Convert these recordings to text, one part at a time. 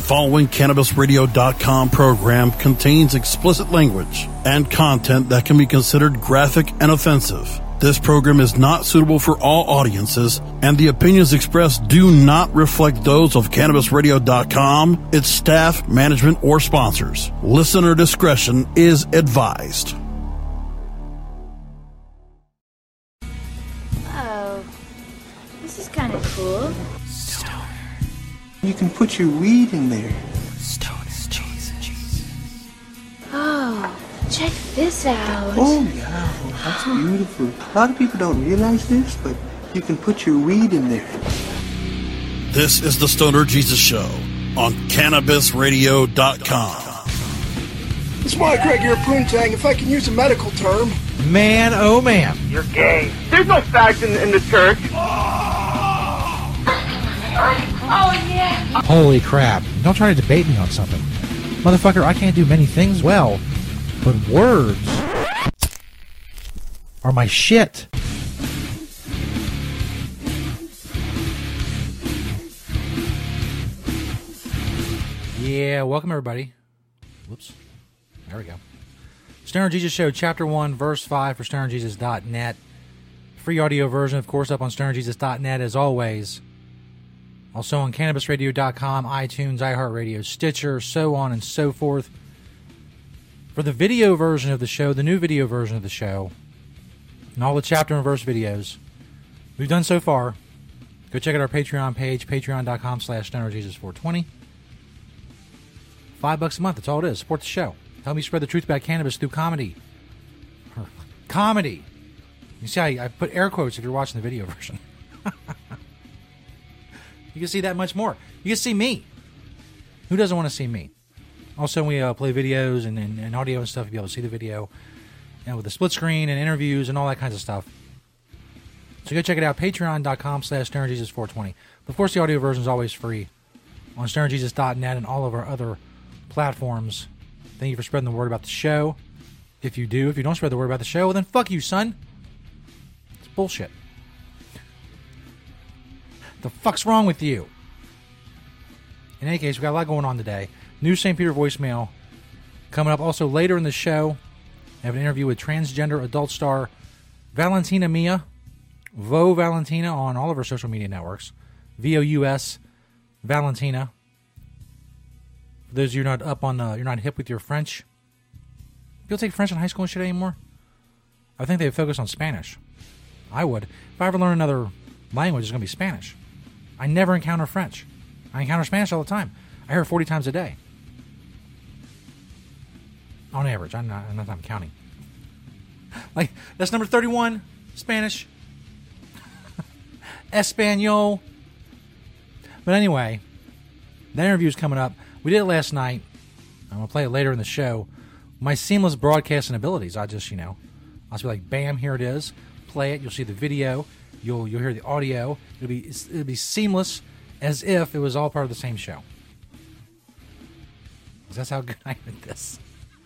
following CannabisRadio.com program contains explicit language and content that can be considered graphic and offensive. This program is not suitable for all audiences, and the opinions expressed do not reflect those of CannabisRadio.com, its staff, management, or sponsors. Listener discretion is advised. Oh, this is kind of cool. You can put your weed in there. Oh, check this out. Oh, yeah. That's beautiful. A lot of people don't realize this, but you can put your weed in there. This is the Stoner Jesus Show on CannabisRadio.com. It's Mike Greg here, Poontang, if I can use a medical term. Man, oh man. You're gay. There's no fags in the church. Oh, yeah. Holy crap. Don't try to debate me on something. Motherfucker, I can't do many things well, but words are my shit. Yeah, welcome everybody. Whoops. There we go. Stoner Jesus Show, Chapter 1, Verse 5 for StonerJesus.net. Free audio version, of course, up on StonerJesus.net as always. Also on CannabisRadio.com, iTunes, iHeartRadio, Stitcher, so on and so forth. For the video version of the show, the new video version of the show, and all the chapter and verse videos we've done so far, go check out our Patreon page, patreon.com/StonerJesus420. $5 a month, that's all it is. Support the show. Help me spread the truth about cannabis through comedy. Comedy. You see, I put air quotes if you're watching the video version. You can see that much more. You can see me. Who doesn't want to see me? Also, we play videos and audio and stuff. You'll be able to see the video. And with the split screen and interviews and all that kinds of stuff. So go check it out. Patreon.com/StonerJesus420. Of course, the audio version is always free on StonerJesus.net and all of our other platforms. Thank you for spreading the word about the show. If you do, if you don't spread the word about the show, well then fuck you, son. It's bullshit. The fuck's wrong with you? In any case, we got a lot going on today. New St. Peter voicemail coming up. Also later in the show, I have an interview with transgender adult star Valentina Mia, Vo Valentina on all of our social media networks. VOUS Valentina. For those of you not up on, you're not hip with your French. People take French in high school and shit anymore. I think they focus on Spanish. I would. If I ever learn another language, it's going to be Spanish. I never encounter French. I encounter Spanish all the time. I hear it 40 times a day. On average. I'm not counting. Like, that's number 31. Spanish. Espanol. But anyway, that interview's coming up. We did it last night. I'm going to play it later in the show. My seamless broadcasting abilities. I'll just be like, bam, here it is. Play it. You'll see the video. You'll hear the audio. It'll be seamless, as if it was all part of the same show. That's how good I am at this.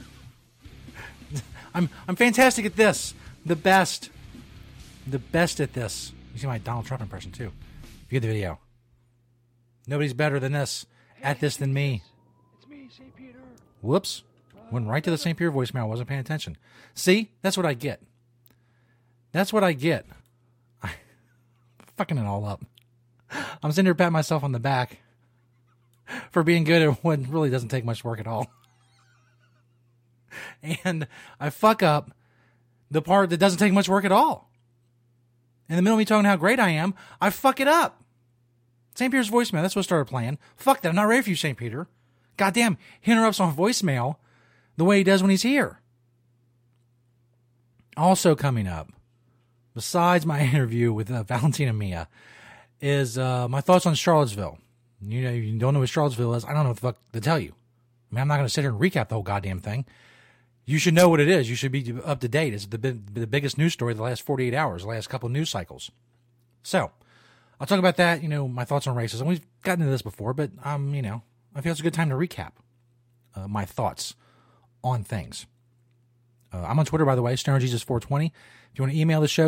I'm fantastic at this. The best at this. You see my Donald Trump impression too. If you get the video, nobody's better than this at this than me. It's me, St. Peter. Whoops! Went right to the St. Peter voicemail. Wasn't paying attention. See, that's what I get. That's what I get. Fucking it all up. I'm sitting here patting myself on the back for being good at what really doesn't take much work at all. And I fuck up the part that doesn't take much work at all. In the middle of me talking how great I am, I fuck it up. St. Peter's voicemail, that's what started playing. Fuck that, I'm not ready for you, St. Peter. Goddamn, he interrupts on voicemail the way he does when he's here. Also coming up, besides my interview with Valentina Mia, is my thoughts on Charlottesville. You don't know what Charlottesville is. I don't know what the fuck to tell you. I mean, I'm not going to sit here and recap the whole goddamn thing. You should know what it is. You should be up to date. It's the biggest news story of the last 48 hours, the last couple of news cycles. So, I'll talk about that, my thoughts on racism. We've gotten into this before, but, I feel it's a good time to recap my thoughts on things. I'm on Twitter, by the way, StonerJesus420. If you want to email the show,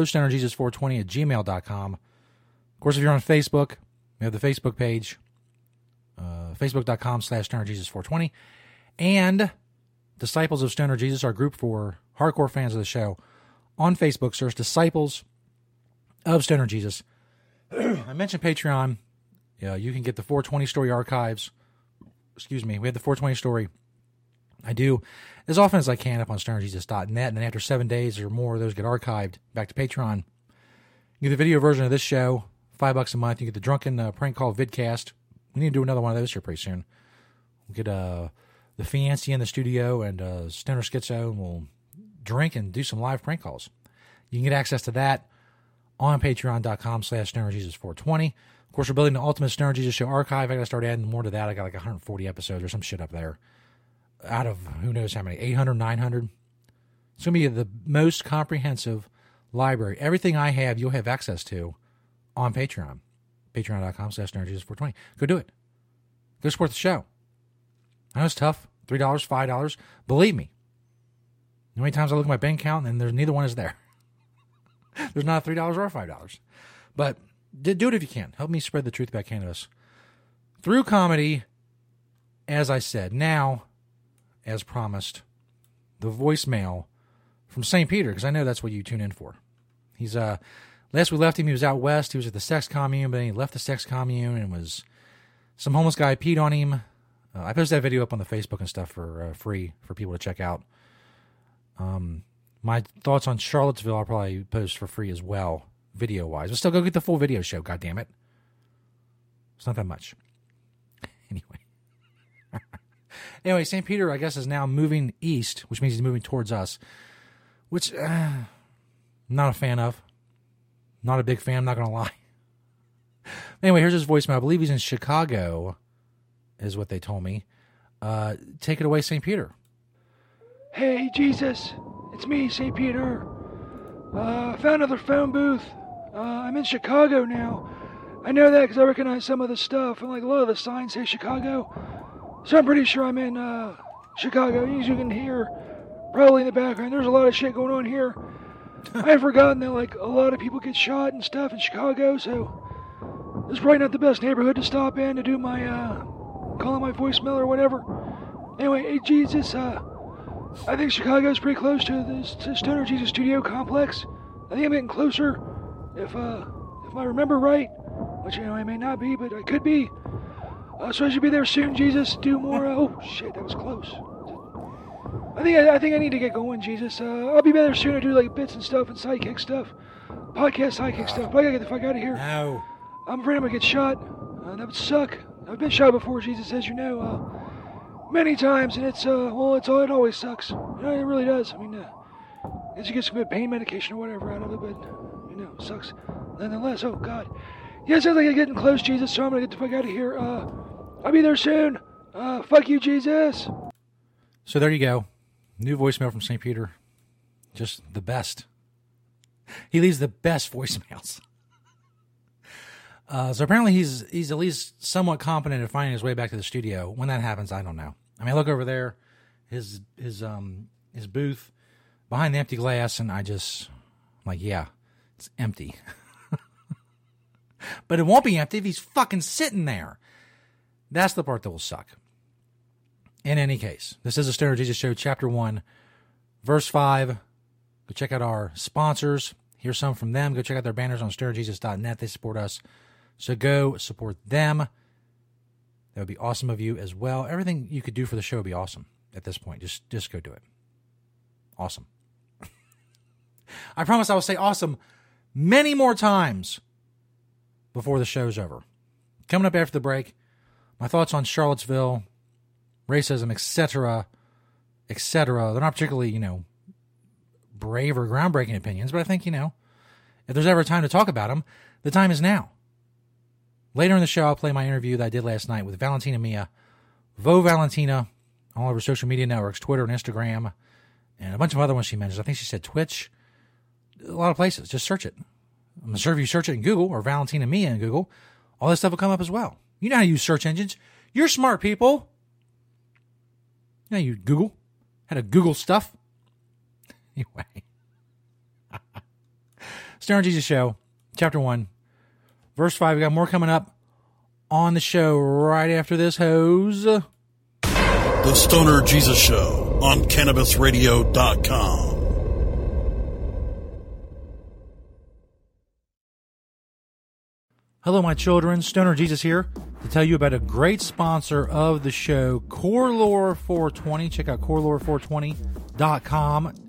StonerJesus420@gmail.com. Of course, if you're on Facebook, we have the Facebook page, Facebook.com/StonerJesus420. And Disciples of Stoner Jesus, our group for hardcore fans of the show. On Facebook, search Disciples of Stoner Jesus. I mentioned Patreon. Yeah, you can get the 420 story archives. Excuse me. We have the 420 story. I do as often as I can up on stonerjesus.net, and then after 7 days or more, those get archived back to Patreon. You get the video version of this show, $5 a month. You get the Drunken Prank Call vidcast. We need to do another one of those here pretty soon. We'll get the Fiancé in the studio and Stoner Schizo, and we'll drink and do some live prank calls. You can get access to that on patreon.com/stonerjesus420. Of course, we're building the Ultimate Stoner Jesus Show archive. I got to start adding more to that. I got like 140 episodes or some shit up there out of who knows how many, 800, 900. It's going to be the most comprehensive library. Everything I have, you'll have access to on Patreon. Patreon.com/stonerjesus420. Go do it. Go support the show. I know it's tough. $3, $5. Believe me. How many times I look at my bank account and there's neither one is there. There's not $3 or $5. But do it if you can. Help me spread the truth about cannabis. Through comedy, as I said. Now, as promised, the voicemail from St. Peter, because I know that's what you tune in for. He's last we left him, he was out west. He was at the sex commune, but then he left the sex commune and was some homeless guy peed on him. I posted that video up on the Facebook and stuff for free for people to check out. My thoughts on Charlottesville I'll probably post for free as well, video-wise. But still, go get the full video show, goddammit. It's not that much. Anyway, St. Peter, I guess, is now moving east, which means he's moving towards us, which I'm not a fan of. Not a big fan, I'm not going to lie. Anyway, here's his voicemail. I believe he's in Chicago, is what they told me. Take it away, St. Peter. Hey, Jesus. It's me, St. Peter. I found another phone booth. I'm in Chicago now. I know that because I recognize some of the stuff, and like a lot of the signs say Chicago. So I'm pretty sure I'm in Chicago. As you can hear, probably in the background, there's a lot of shit going on here. I've forgotten that like a lot of people get shot and stuff in Chicago, so it's probably not the best neighborhood to stop in to do my calling my voicemail or whatever. Anyway, hey Jesus, I think Chicago's pretty close to the Stoner Jesus Studio complex. I think I'm getting closer, if I remember right, which I may not be, but I could be. So I should be there soon, Jesus. Do more. Oh shit, that was close. I think I need to get going, Jesus. I'll be there soon to do like bits and stuff and sidekick stuff, podcast sidekick stuff. But I gotta get the fuck out of here. No. I'm afraid I'm gonna get shot. That would suck. I've been shot before, Jesus, as you know, many times, and it always sucks. It really does. I mean, I guess you get some good pain medication or whatever out of it, but it sucks. Nonetheless, oh God. Yeah, it sounds like I'm getting close, Jesus. So I'm gonna get the fuck out of here. I'll be there soon. Fuck you, Jesus. So there you go. New voicemail from St. Peter. Just the best. He leaves the best voicemails. So apparently he's at least somewhat competent at finding his way back to the studio. When that happens, I don't know. I mean, I look over there, his booth behind the empty glass, and I'm like, yeah, it's empty. But it won't be empty if he's fucking sitting there. That's the part that will suck. In any case, this is a Stoner Jesus Show, Chapter 1, Verse 5. Go check out our sponsors. Here's some from them. Go check out their banners on stonerjesus.net. They support us. So go support them. That would be awesome of you as well. Everything you could do for the show would be awesome at this point. Just go do it. Awesome. I promise I will say awesome many more times before the show's over. Coming up after the break, my thoughts on Charlottesville, racism, etc., etc. They're not particularly, brave or groundbreaking opinions, but I think, if there's ever a time to talk about them, the time is now. Later in the show, I'll play my interview that I did last night with Valentina Mia, Vo Valentina, all over social media networks, Twitter and Instagram, and a bunch of other ones she mentions. I think she said Twitch, a lot of places. Just search it. I'm sure if you search it in Google or Valentina Mia in Google, all this stuff will come up as well. You know how to use search engines. You're smart people. You know, you Google. How to Google stuff. Anyway. Stoner Jesus Show, Chapter 1, Verse 5. We got more coming up on the show right after this hose. The Stoner Jesus Show on CannabisRadio.com. Hello, my children. Stoner Jesus here to tell you about a great sponsor of the show, Corelore 420. Check out Corelore420.com,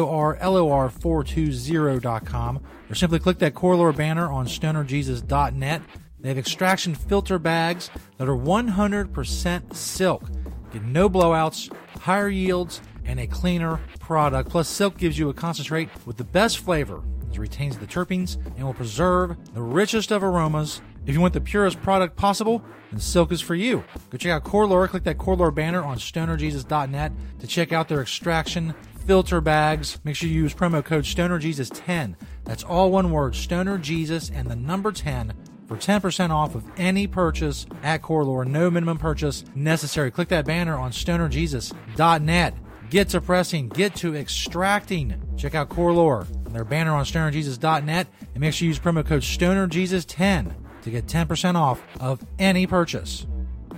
KORLOR420.com, or simply click that Corelore banner on StonerJesus.net. They have extraction filter bags that are 100% silk. Get no blowouts, higher yields, and a cleaner product. Plus, silk gives you a concentrate with the best flavor. It retains the terpenes and will preserve the richest of aromas. If you want the purest product possible, then silk is for you. Go check out Corelore. Click that Corelore banner on StonerJesus.net to check out their extraction filter bags. Make sure you use promo code StonerJesus10. That's all one word, StonerJesus and the number 10 for 10% off of any purchase at Corelore. No minimum purchase necessary. Click that banner on StonerJesus.net. Get to pressing. Get to extracting. Check out Corelore and their banner on StonerJesus.net, and make sure you use promo code StonerJesus10 to get 10% off of any purchase.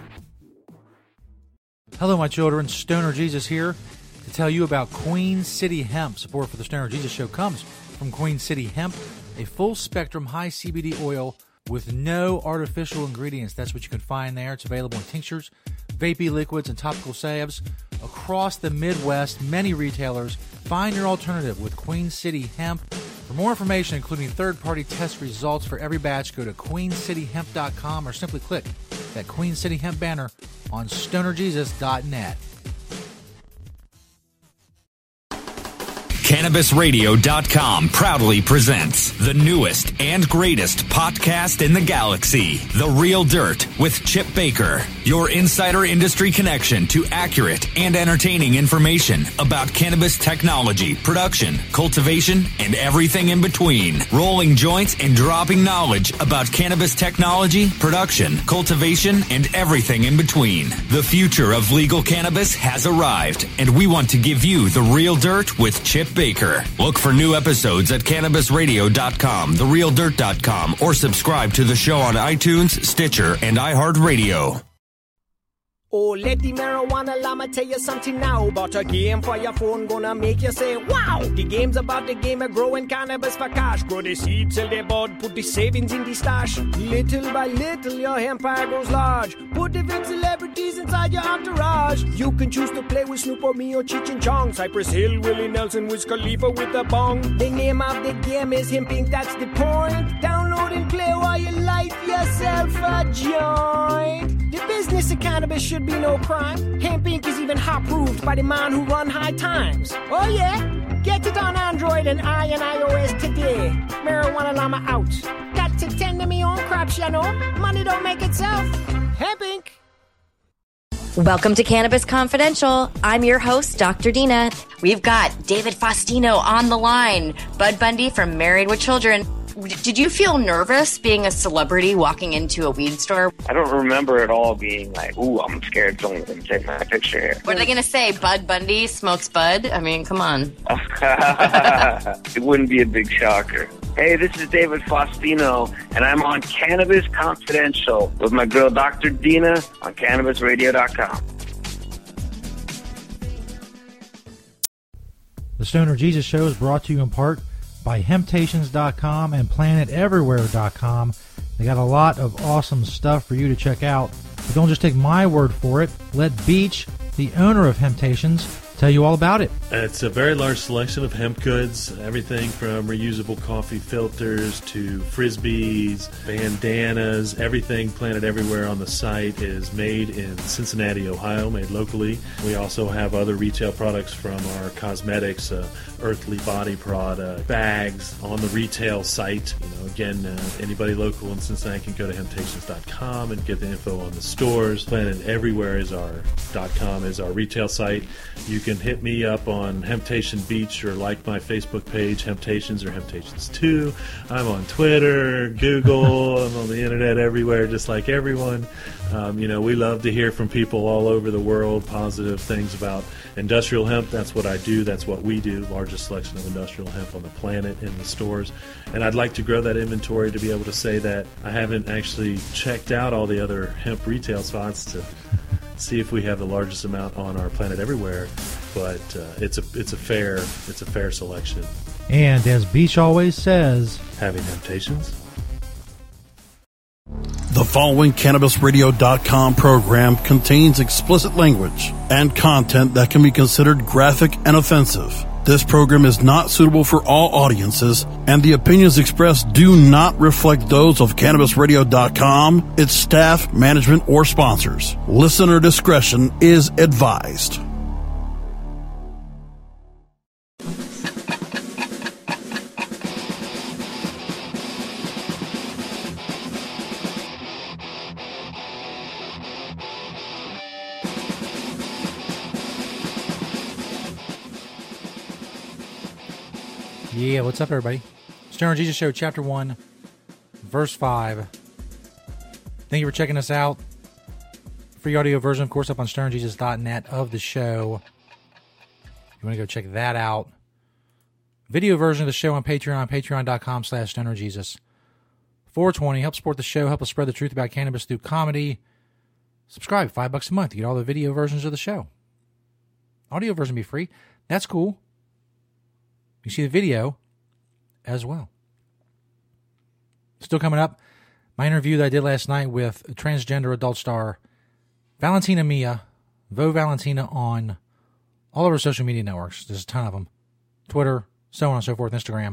Hello, my children. Stoner Jesus here to tell you about Queen City Hemp. Support for the Stoner Jesus Show comes from Queen City Hemp, a full-spectrum high CBD oil with no artificial ingredients. That's what you can find there. It's available in tinctures, vapey liquids, and topical salves. Across the Midwest, many retailers. Find your alternative with Queen City Hemp. For more information, including third-party test results for every batch, go to queencityhemp.com or simply click that Queen City Hemp banner on StonerJesus.net. CannabisRadio.com proudly presents the newest and greatest podcast in the galaxy, The Real Dirt with Chip Baker, your insider industry connection to accurate and entertaining information about cannabis technology, production, cultivation, and everything in between. Rolling joints and dropping knowledge about cannabis technology, production, cultivation, and everything in between. The future of legal cannabis has arrived, and we want to give you The Real Dirt with Chip Baker. Look for new episodes at CannabisRadio.com, TheRealDirt.com, or subscribe to the show on iTunes, Stitcher, and iHeartRadio. Oh, let the marijuana llama tell you something now about a game for your phone gonna make you say, wow! The game's about the game of growing cannabis for cash. Grow the seed, sell the bud, put the savings in the stash. Little by little, your empire grows large. Put the big celebrities inside your entourage. You can choose to play with Snoop or me or Cheech and Chong, Cypress Hill, Willie Nelson, Wiz Khalifa with a bong. The name of the game is Hemp Inc., that's the point. Download and play while you light yourself a joint. The business of cannabis should be no crime. Hemp Inc. is even hot-proofed by the man who run High Times. Oh yeah? Get it on Android and iOS today. Marijuana llama out. Got to tend to me own crops, you know. Money don't make itself. Hemp Inc. Welcome to Cannabis Confidential. I'm your host, Dr. Dina. We've got David Faustino on the line. Bud Bundy from Married with Children. Did you feel nervous being a celebrity walking into a weed store? I don't remember at all being like, ooh, I'm scared someone's going to take my picture here. What are they going to say? Bud Bundy smokes bud? I mean, come on. It wouldn't be a big shocker. Hey, this is David Faustino, and I'm on Cannabis Confidential with my girl, Dr. Dina, on CannabisRadio.com. The Stoner Jesus Show is brought to you in part by Hemptations.com and PlanetEverywhere.com. They got a lot of awesome stuff for you to check out. But don't just take my word for it. Let Beach, the owner of Hemptations, tell you all about it. It's a very large selection of hemp goods, everything from reusable coffee filters to frisbees, bandanas, everything Planet Everywhere on the site is made in Cincinnati, Ohio, made locally. We also have other retail products from our cosmetics, Earthly Body product, bags on the retail site. Again, anybody local in Cincinnati can go to Hemptations.com and get the info on the stores. Planet Everywhere is our .com is our retail site. You can hit me up on Hemptation Beach or like my Facebook page, Hemptations or Hemptations 2. I'm on Twitter, Google, I'm on the internet everywhere, just like everyone. We love to hear from people all over the world, positive things about industrial hemp. That's what I do. That's what we do. Largest selection of industrial hemp on the planet in the stores. And I'd like to grow that inventory to be able to say that I haven't actually checked out all the other hemp retail spots to see if we have the largest amount on our planet everywhere. But it's a fair selection. And as Beach always says, having temptations. The following CannabisRadio.com program contains explicit language and content that can be considered graphic and offensive. This program is not suitable for all audiences, and the opinions expressed do not reflect those of CannabisRadio.com, its staff, management, or sponsors. Listener discretion is advised. Yeah, what's up, everybody? Stoner Jesus Show, Chapter 1, Verse 5. Thank you for checking us out. Free audio version, of course, up on stonerjesus.net of the show. If you want to go check that out. Video version of the show on Patreon, patreon.com/stonerjesus. 420, help support the show, help us spread the truth about cannabis through comedy. Subscribe, $5 a month. You get all the video versions of the show. Audio version be free. That's cool. You see the video as well. Still coming up, my interview that I did last night with transgender adult star Valentina Mia, Vo Valentina, on all of our social media networks. There's a ton of them. Twitter, so on and so forth, Instagram.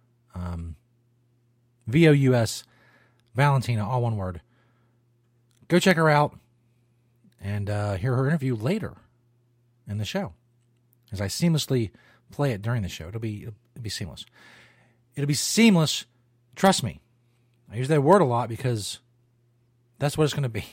VOUS, Valentina, all one word. Go check her out and hear her interview later in the show, as I seamlessly play it during the show. It'll be seamless. It'll be seamless. Trust me. I use that word a lot because that's what it's going to be.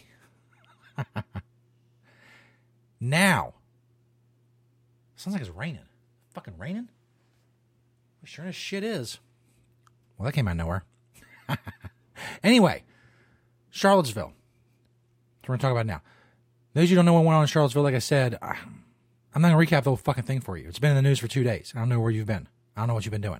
Now. Sounds like it's raining. Fucking raining? Sure as shit is. Well, that came out of nowhere. Anyway. Charlottesville. That's what we're going to talk about now. Those of you who don't know what went on in Charlottesville, like I said, I'm not going to recap the whole fucking thing for you. It's been in the news for 2 days. I don't know where you've been. I don't know what you've been doing.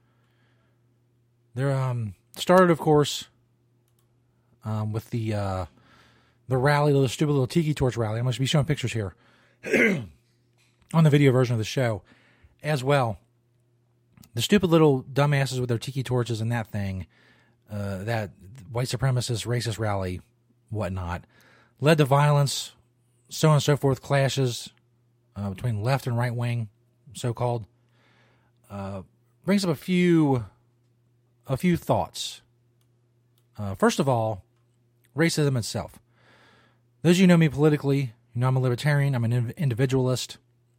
They're started, of course, with the rally, the stupid little tiki torch rally. I'm going to be showing pictures here on the video version of the show as well. The stupid little dumbasses with their tiki torches and that thing, that white supremacist, racist rally, whatnot, led to violence, so on and so forth, clashes between left and right wing, so-called. Brings up a few thoughts. First of all, racism itself. Those of you who know me politically, you know I'm a libertarian, I'm an individualist.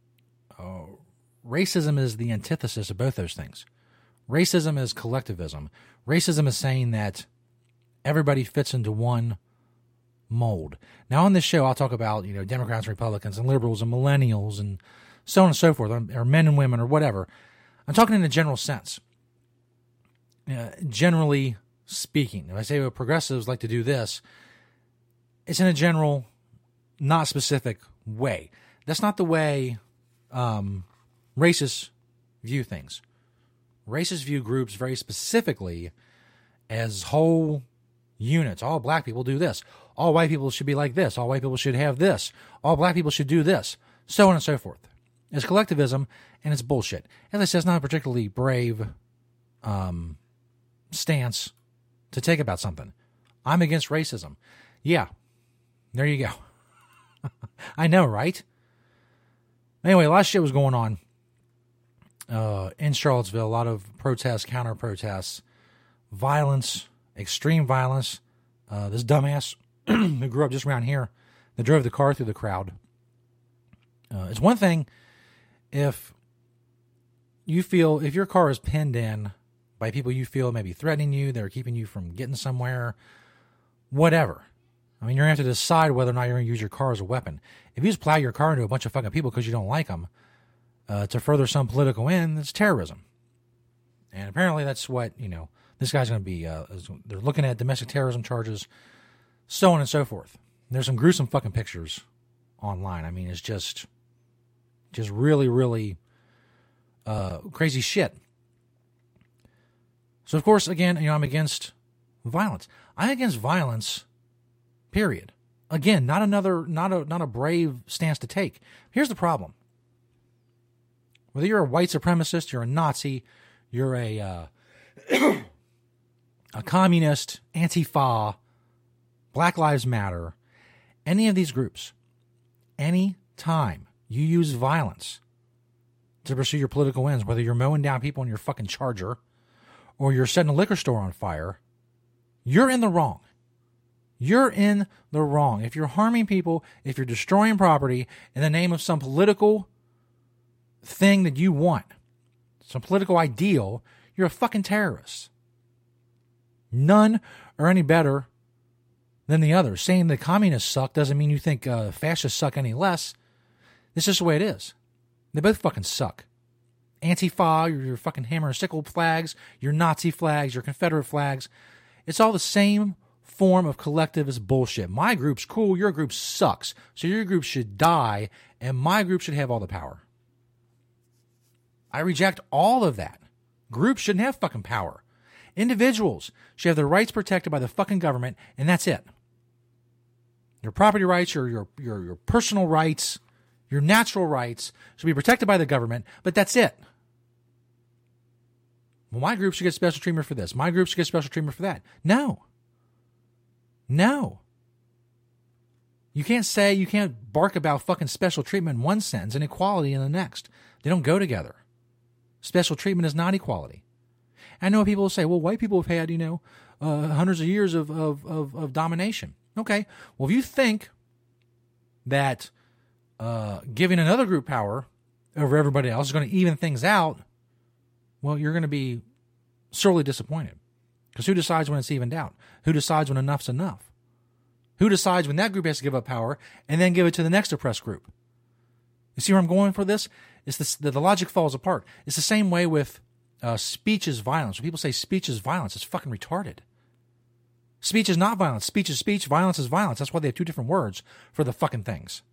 Racism is the antithesis of both those things. Racism is collectivism. Racism is saying that everybody fits into one mold. Now on this show, I'll talk about, Democrats, Republicans, and liberals, and millennials, and so on and so forth, or men and women, or whatever. I'm talking in a general sense. Generally speaking, if I say progressives like to do this, it's in a general, not specific way. That's not the way racists view things. Racists view groups very specifically as whole units. All black people do this. All white people should be like this. All white people should have this. All black people should do this. So on and so forth. It's collectivism, and it's bullshit. As I said, it's not a particularly brave stance to take about something. I'm against racism. Yeah, there you go. I know, right? Anyway, a lot of shit was going on in Charlottesville. A lot of protests, counter-protests, violence, extreme violence. This dumbass who grew up just around here that drove the car through the crowd. It's one thing if your car is pinned in by people you feel may be threatening you, they're keeping you from getting somewhere, whatever. I mean, you're going to have to decide whether or not you're going to use your car as a weapon. If you just plow your car into a bunch of fucking people because you don't like them, to further some political end, it's terrorism. And apparently that's what, this guy's going to be, they're looking at domestic terrorism charges, so on and so forth. There's some gruesome fucking pictures online. I mean, it's just really, really crazy shit. So, of course, again, I'm against violence. I'm against violence, period. Again, not a brave stance to take. Here's the problem. Whether you're a white supremacist, you're a Nazi, you're a communist, Antifa, Black Lives Matter, any of these groups, any time you use violence to pursue your political ends, whether you're mowing down people in your fucking Charger or you're setting a liquor store on fire, you're in the wrong. You're in the wrong. If you're harming people, if you're destroying property in the name of some political thing that you want, some political ideal, you're a fucking terrorist. None are any better than the others. Saying the communists suck doesn't mean you think fascists suck any less. It's just the way it is. They both fucking suck. Antifa, your fucking hammer and sickle flags, your Nazi flags, your Confederate flags. It's all the same form of collectivist bullshit. My group's cool, your group sucks. So your group should die, and my group should have all the power. I reject all of that. Groups shouldn't have fucking power. Individuals should have their rights protected by the fucking government, and that's it. Your property rights, your personal rights, your natural rights should be protected by the government, but that's it. Well, my group should get special treatment for this. My group should get special treatment for that. No. You can't bark about fucking special treatment in one sentence and equality in the next. They don't go together. Special treatment is not equality. I know people will say, well, white people have had, hundreds of years of domination. Okay. Well, if you think that giving another group power over everybody else is going to even things out, well, you're going to be sorely disappointed. Because who decides when it's evened out? Who decides when enough's enough? Who decides when that group has to give up power and then give it to the next oppressed group? You see where I'm going for this? It's the logic falls apart. It's the same way with speech is violence. When people say speech is violence, it's fucking retarded. Speech is not violence. Speech is speech. Violence is violence. That's why they have two different words for the fucking things.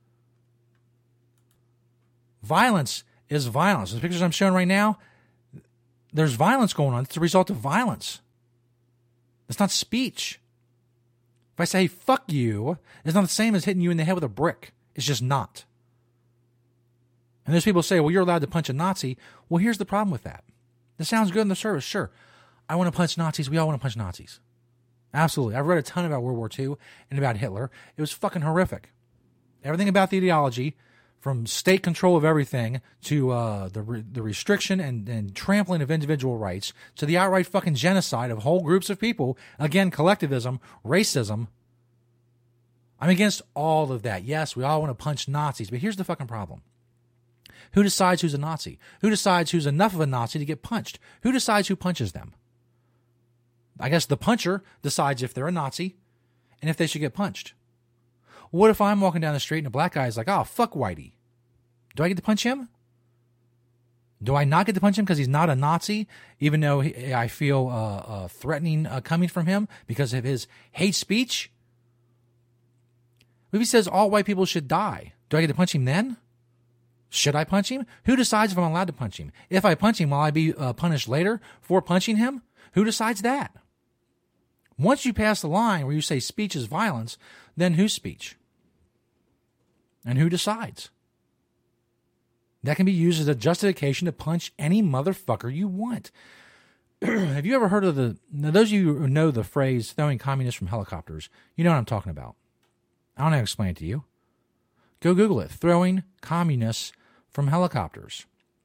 Violence is violence. The pictures I'm showing right now, there's violence going on. It's a result of violence. It's not speech. If I say, hey, fuck you, it's not the same as hitting you in the head with a brick. It's just not. And there's people say, well, you're allowed to punch a Nazi. Well, here's the problem with that. This sounds good in the service. Sure. I want to punch Nazis. We all want to punch Nazis. Absolutely. I've read a ton about World War II and about Hitler. It was fucking horrific. Everything about the ideology, from state control of everything to the restriction and trampling of individual rights to the outright fucking genocide of whole groups of people. Again, collectivism, racism. I'm against all of that. Yes, we all want to punch Nazis, but here's the fucking problem. Who decides who's a Nazi? Who decides who's enough of a Nazi to get punched? Who decides who punches them? I guess the puncher decides if they're a Nazi and if they should get punched. What if I'm walking down the street and a black guy is like, oh, fuck Whitey? Do I get to punch him? Do I not get to punch him because he's not a Nazi, even though I feel threatening coming from him because of his hate speech? If he says all white people should die, do I get to punch him then? Should I punch him? Who decides if I'm allowed to punch him? If I punch him, will I be punished later for punching him? Who decides that? Once you pass the line where you say speech is violence, then whose speech? And who decides? That can be used as a justification to punch any motherfucker you want. Have you ever heard of those of you who know the phrase throwing communists from helicopters, you know what I'm talking about. I don't know how to explain it to you. Go Google it. Throwing communists from helicopters.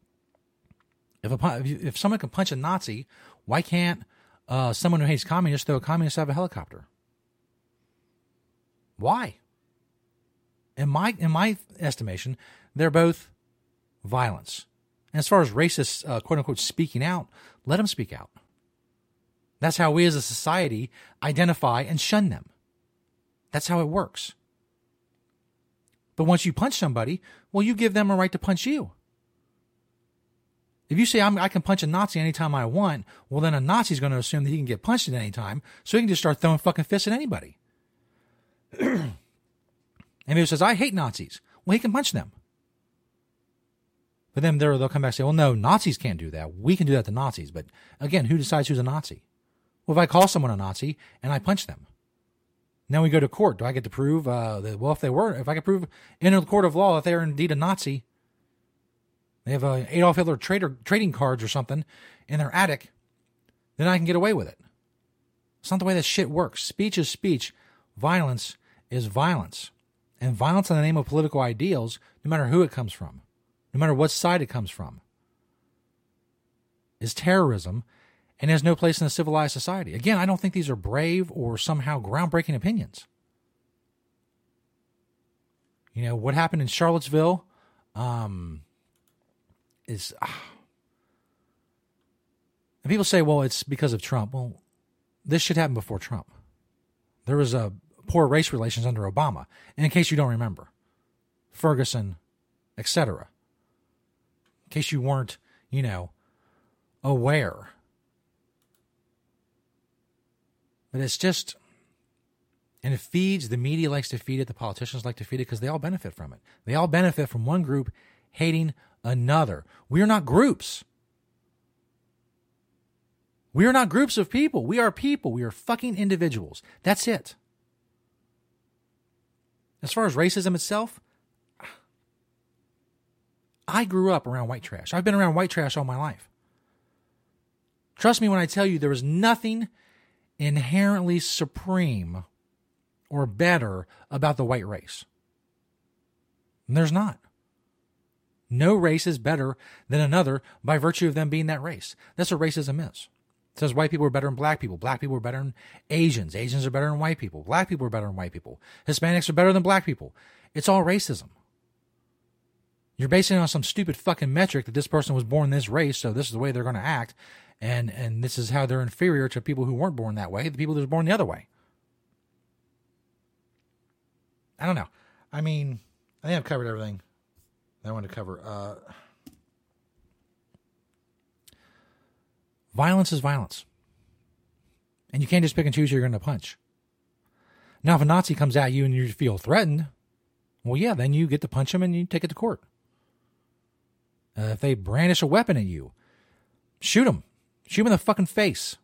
If someone can punch a Nazi, why can't someone who hates communists throw a communist out of a helicopter? Why? In my estimation, they're both violence. And as far as racists, quote unquote, speaking out, let them speak out. That's how we as a society identify and shun them. That's how it works. But once you punch somebody, well, you give them a right to punch you. If you say I can punch a Nazi anytime I want, well, then a Nazi's going to assume that he can get punched at any time, so he can just start throwing fucking fists at anybody. And if he says, I hate Nazis, well, he can punch them. But then they'll come back and say, well, no, Nazis can't do that. We can do that to Nazis. But again, who decides who's a Nazi? Well, if I call someone a Nazi and I punch them, now we go to court. Do I get to prove that, well, if I can prove in a court of law that they are indeed a Nazi, they have Adolf Hitler trading cards or something in their attic, then I can get away with it. It's not the way that shit works. Speech is speech. Violence is violence. And violence in the name of political ideals, no matter who it comes from, no matter what side it comes from, is terrorism and has no place in a civilized society. Again, I don't think these are brave or somehow groundbreaking opinions. You know, what happened in Charlottesville is... And people say, well, it's because of Trump. Well, this shit happened before Trump. There was a poor race relations under Obama. And in case you don't remember, Ferguson, etc. In case you weren't, aware. But it's just, and it feeds, the media likes to feed it, the politicians like to feed it because they all benefit from it. They all benefit from one group hating another. We are not groups. We are not groups of people. We are people. We are fucking individuals. That's it. As far as racism itself, I grew up around white trash. I've been around white trash all my life. Trust me when I tell you there is nothing inherently supreme or better about the white race. And there's not. No race is better than another by virtue of them being that race. That's what racism is. It says white people are better than black people. Black people are better than Asians. Asians are better than white people. Black people are better than white people. Hispanics are better than black people. It's all racism. You're basing it on some stupid fucking metric that this person was born this race, so this is the way they're going to act, and this is how they're inferior to people who weren't born that way, the people that were born the other way. I don't know. I mean, I think I've covered everything that I wanted to cover. Violence is violence. And you can't just pick and choose who you're going to punch. Now, if a Nazi comes at you and you feel threatened, well, yeah, then you get to punch him and you take it to court. If they brandish a weapon at you, shoot them. Shoot them in the fucking face.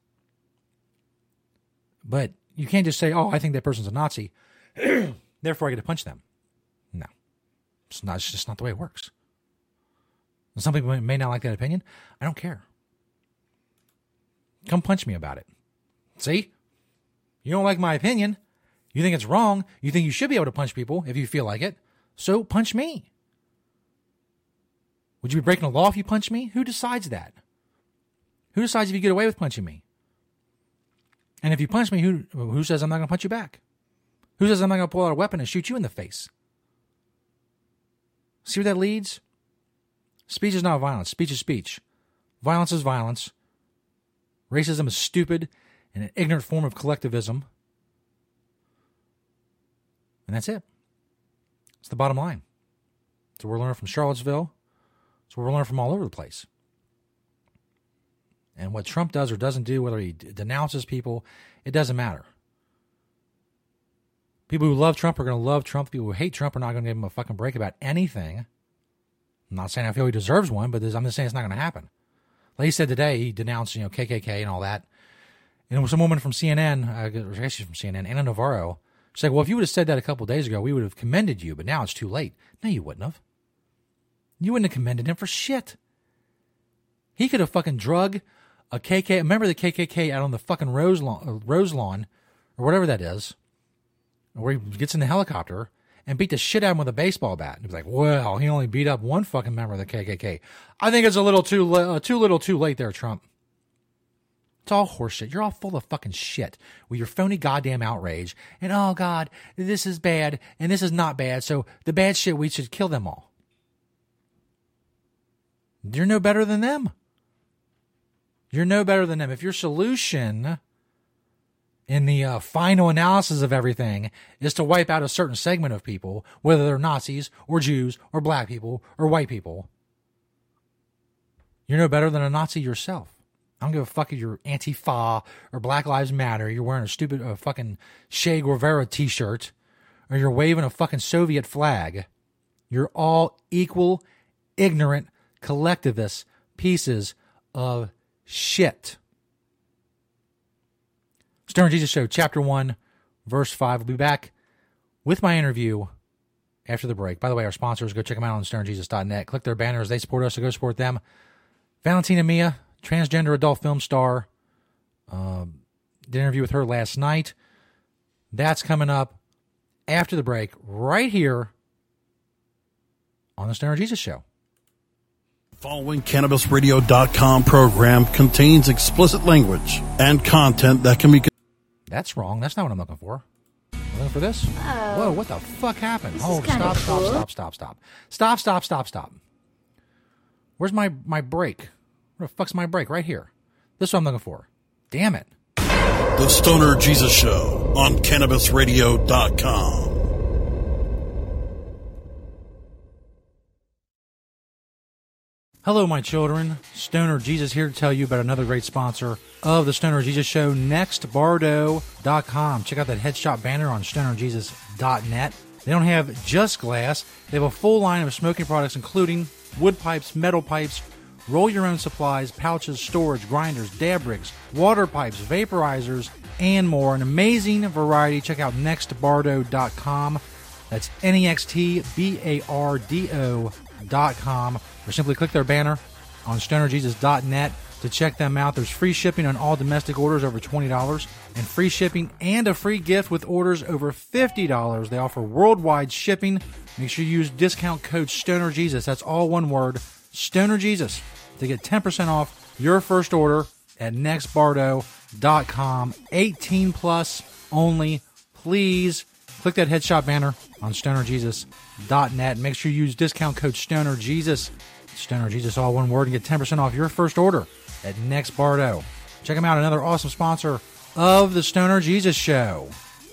But you can't just say, oh, I think that person's a Nazi, therefore I get to punch them. No. It's just not the way it works. And some people may not like that opinion. I don't care. Come punch me about it. See? You don't like my opinion. You think it's wrong. You think you should be able to punch people if you feel like it. So punch me. Would you be breaking a law if you punch me? Who decides that? Who decides if you get away with punching me? And if you punch me, who says I'm not going to punch you back? Who says I'm not going to pull out a weapon and shoot you in the face? See where that leads? Speech is not violence. Speech is speech. Violence is violence. Racism is stupid and an ignorant form of collectivism. And that's it. It's the bottom line. It's what we're learning from Charlottesville. It's what we're learning from all over the place. And what Trump does or doesn't do, whether he denounces people, it doesn't matter. People who love Trump are going to love Trump. People who hate Trump are not going to give him a fucking break about anything. I'm not saying I feel he deserves one, but I'm just saying it's not going to happen. Like he said today, he denounced, KKK and all that. And it was some woman from CNN, I guess she's from CNN, Ana Navarro. She's like, well, if you would have said that a couple of days ago, we would have commended you, but now it's too late. No, you wouldn't have. You wouldn't have commended him for shit. He could have fucking drug a KKK. Remember the KKK out on the fucking Rose Lawn, or whatever that is, where he gets in the helicopter and beat the shit out of him with a baseball bat. And he was like, well, he only beat up one fucking member of the KKK. I think it's a little too late there, Trump. It's all horseshit. You're all full of fucking shit with your phony goddamn outrage. And, oh, God, this is bad and this is not bad. So the bad shit, we should kill them all. You're no better than them. You're no better than them. If your solution in the final analysis of everything is to wipe out a certain segment of people, whether they're Nazis or Jews or black people or white people, You're no better than a Nazi yourself. I don't give a fuck if you're Antifa or Black Lives Matter. You're wearing a stupid fucking Che Guevara t-shirt, or you're waving a fucking Soviet flag. You're all equal, ignorant, collectivist pieces of shit. Stoner Jesus Show, Chapter 1, Verse 5. We'll be back with my interview after the break. By the way, our sponsors, go check them out on stonerjesus.net. Click their banners. They support us, so go support them. Valentina Mia, transgender adult film star. Did an interview with her last night. That's coming up after the break, right here on the Stoner Jesus Show. Following CannabisRadio.com program contains explicit language and content that can be... That's wrong. That's not what I'm looking for. I'm looking for this. Oh. Whoa, what the fuck happened? This Oh, is kinda cool. Stop. Where's my break? Where the fuck's my break? Right here. This is what I'm looking for. Damn it. The Stoner Jesus Show on CannabisRadio.com. Hello, my children. Stoner Jesus here to tell you about another great sponsor of the Stoner Jesus Show, NextBardo.com. Check out that headshot banner on StonerJesus.net. They don't have just glass. They have a full line of smoking products, including wood pipes, metal pipes, roll-your-own supplies, pouches, storage, grinders, dab rigs, water pipes, vaporizers, and more. An amazing variety. Check out NextBardo.com. That's NextBardo.com. Or simply click their banner on StonerJesus.net to check them out. There's free shipping on all domestic orders over $20 and free shipping and a free gift with orders over $50. They offer worldwide shipping. Make sure you use discount code StonerJesus. That's all one word, StonerJesus, to get 10% off your first order at NextBardo.com. 18 plus only. Please click that headshot banner on StonerJesus.net. Make sure you use discount code StonerJesus. StonerJesus, all one word, and get 10% off your first order at NextBardo. Check them out, another awesome sponsor of the Stoner Jesus Show.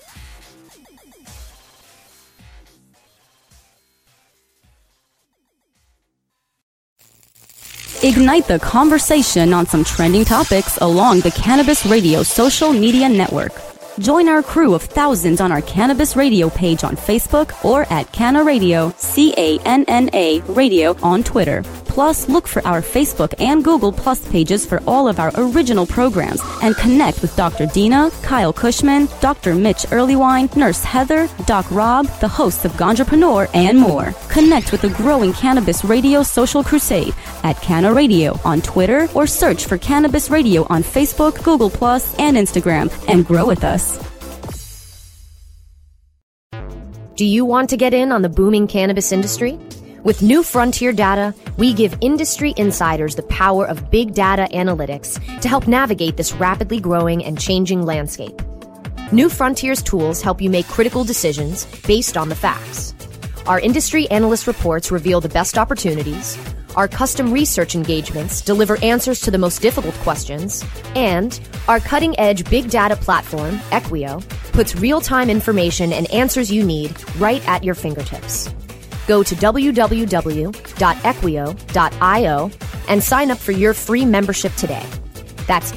Ignite the conversation on some trending topics along the Cannabis Radio social media network. Join our crew of thousands on our Cannabis Radio page on Facebook or at Canna Radio, CANNA Radio on Twitter. Plus, look for our Facebook and Google Plus pages for all of our original programs and connect with Dr. Dina, Kyle Cushman, Dr. Mitch Earlywine, Nurse Heather, Doc Rob, the hosts of Ganjapreneur, and more. Connect with the growing Cannabis Radio social crusade at Canna Radio on Twitter or search for Cannabis Radio on Facebook, Google Plus, and Instagram and grow with us. Do you want to get in on the booming cannabis industry? With New Frontier Data, we give industry insiders the power of big data analytics to help navigate this rapidly growing and changing landscape. New Frontier's tools help you make critical decisions based on the facts. Our industry analyst reports reveal the best opportunities. Our custom research engagements deliver answers to the most difficult questions. And our cutting-edge big data platform, Equio, puts real-time information and answers you need right at your fingertips. Go to www.equio.io and sign up for your free membership today. That's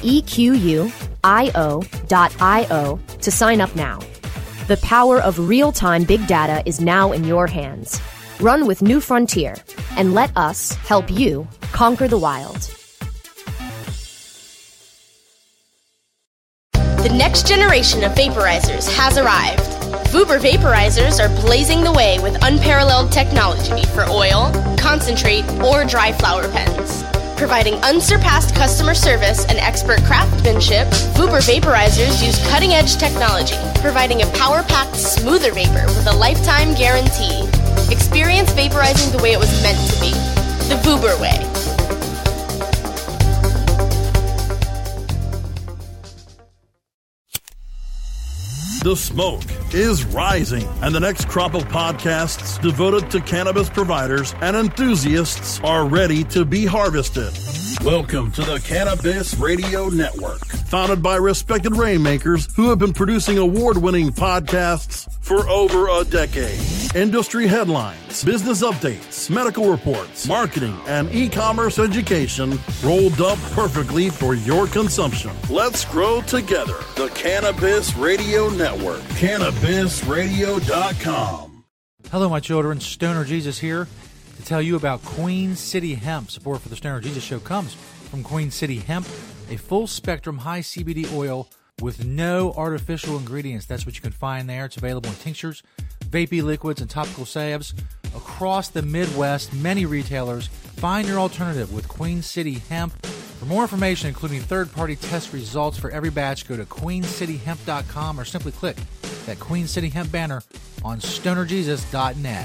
EQUIO.io to sign up now. The power of real-time big data is now in your hands. Run with New Frontier and let us help you conquer the wild. The next generation of vaporizers has arrived. Vuber vaporizers are blazing the way with unparalleled technology for oil, concentrate, or dry flower pens. Providing unsurpassed customer service and expert craftsmanship, Vuber vaporizers use cutting-edge technology, providing a power-packed, smoother vapor with a lifetime guarantee. Experience vaporizing the way it was meant to be. The Vuber way. The smoke is rising, and the next crop of podcasts devoted to cannabis providers and enthusiasts are ready to be harvested. Welcome to the Cannabis Radio Network, founded by respected rainmakers who have been producing award-winning podcasts for over a decade. industry headlines, business updates, medical reports, marketing, and e-commerce education rolled up perfectly for your consumption. Let's grow together. The Cannabis Radio Network. CannabisRadio.com. Hello, my children. Stoner Jesus here to tell you about Queen City Hemp. Support for the Stoner Jesus Show comes from Queen City Hemp, a full-spectrum high CBD oil with no artificial ingredients. That's what you can find there. It's available in tinctures, vapey liquids, and topical salves. Across the Midwest, many retailers. Find your alternative with Queen City Hemp. For more information, including third-party test results for every batch, go to queencityhemp.com or simply click that Queen City Hemp banner on stonerjesus.net.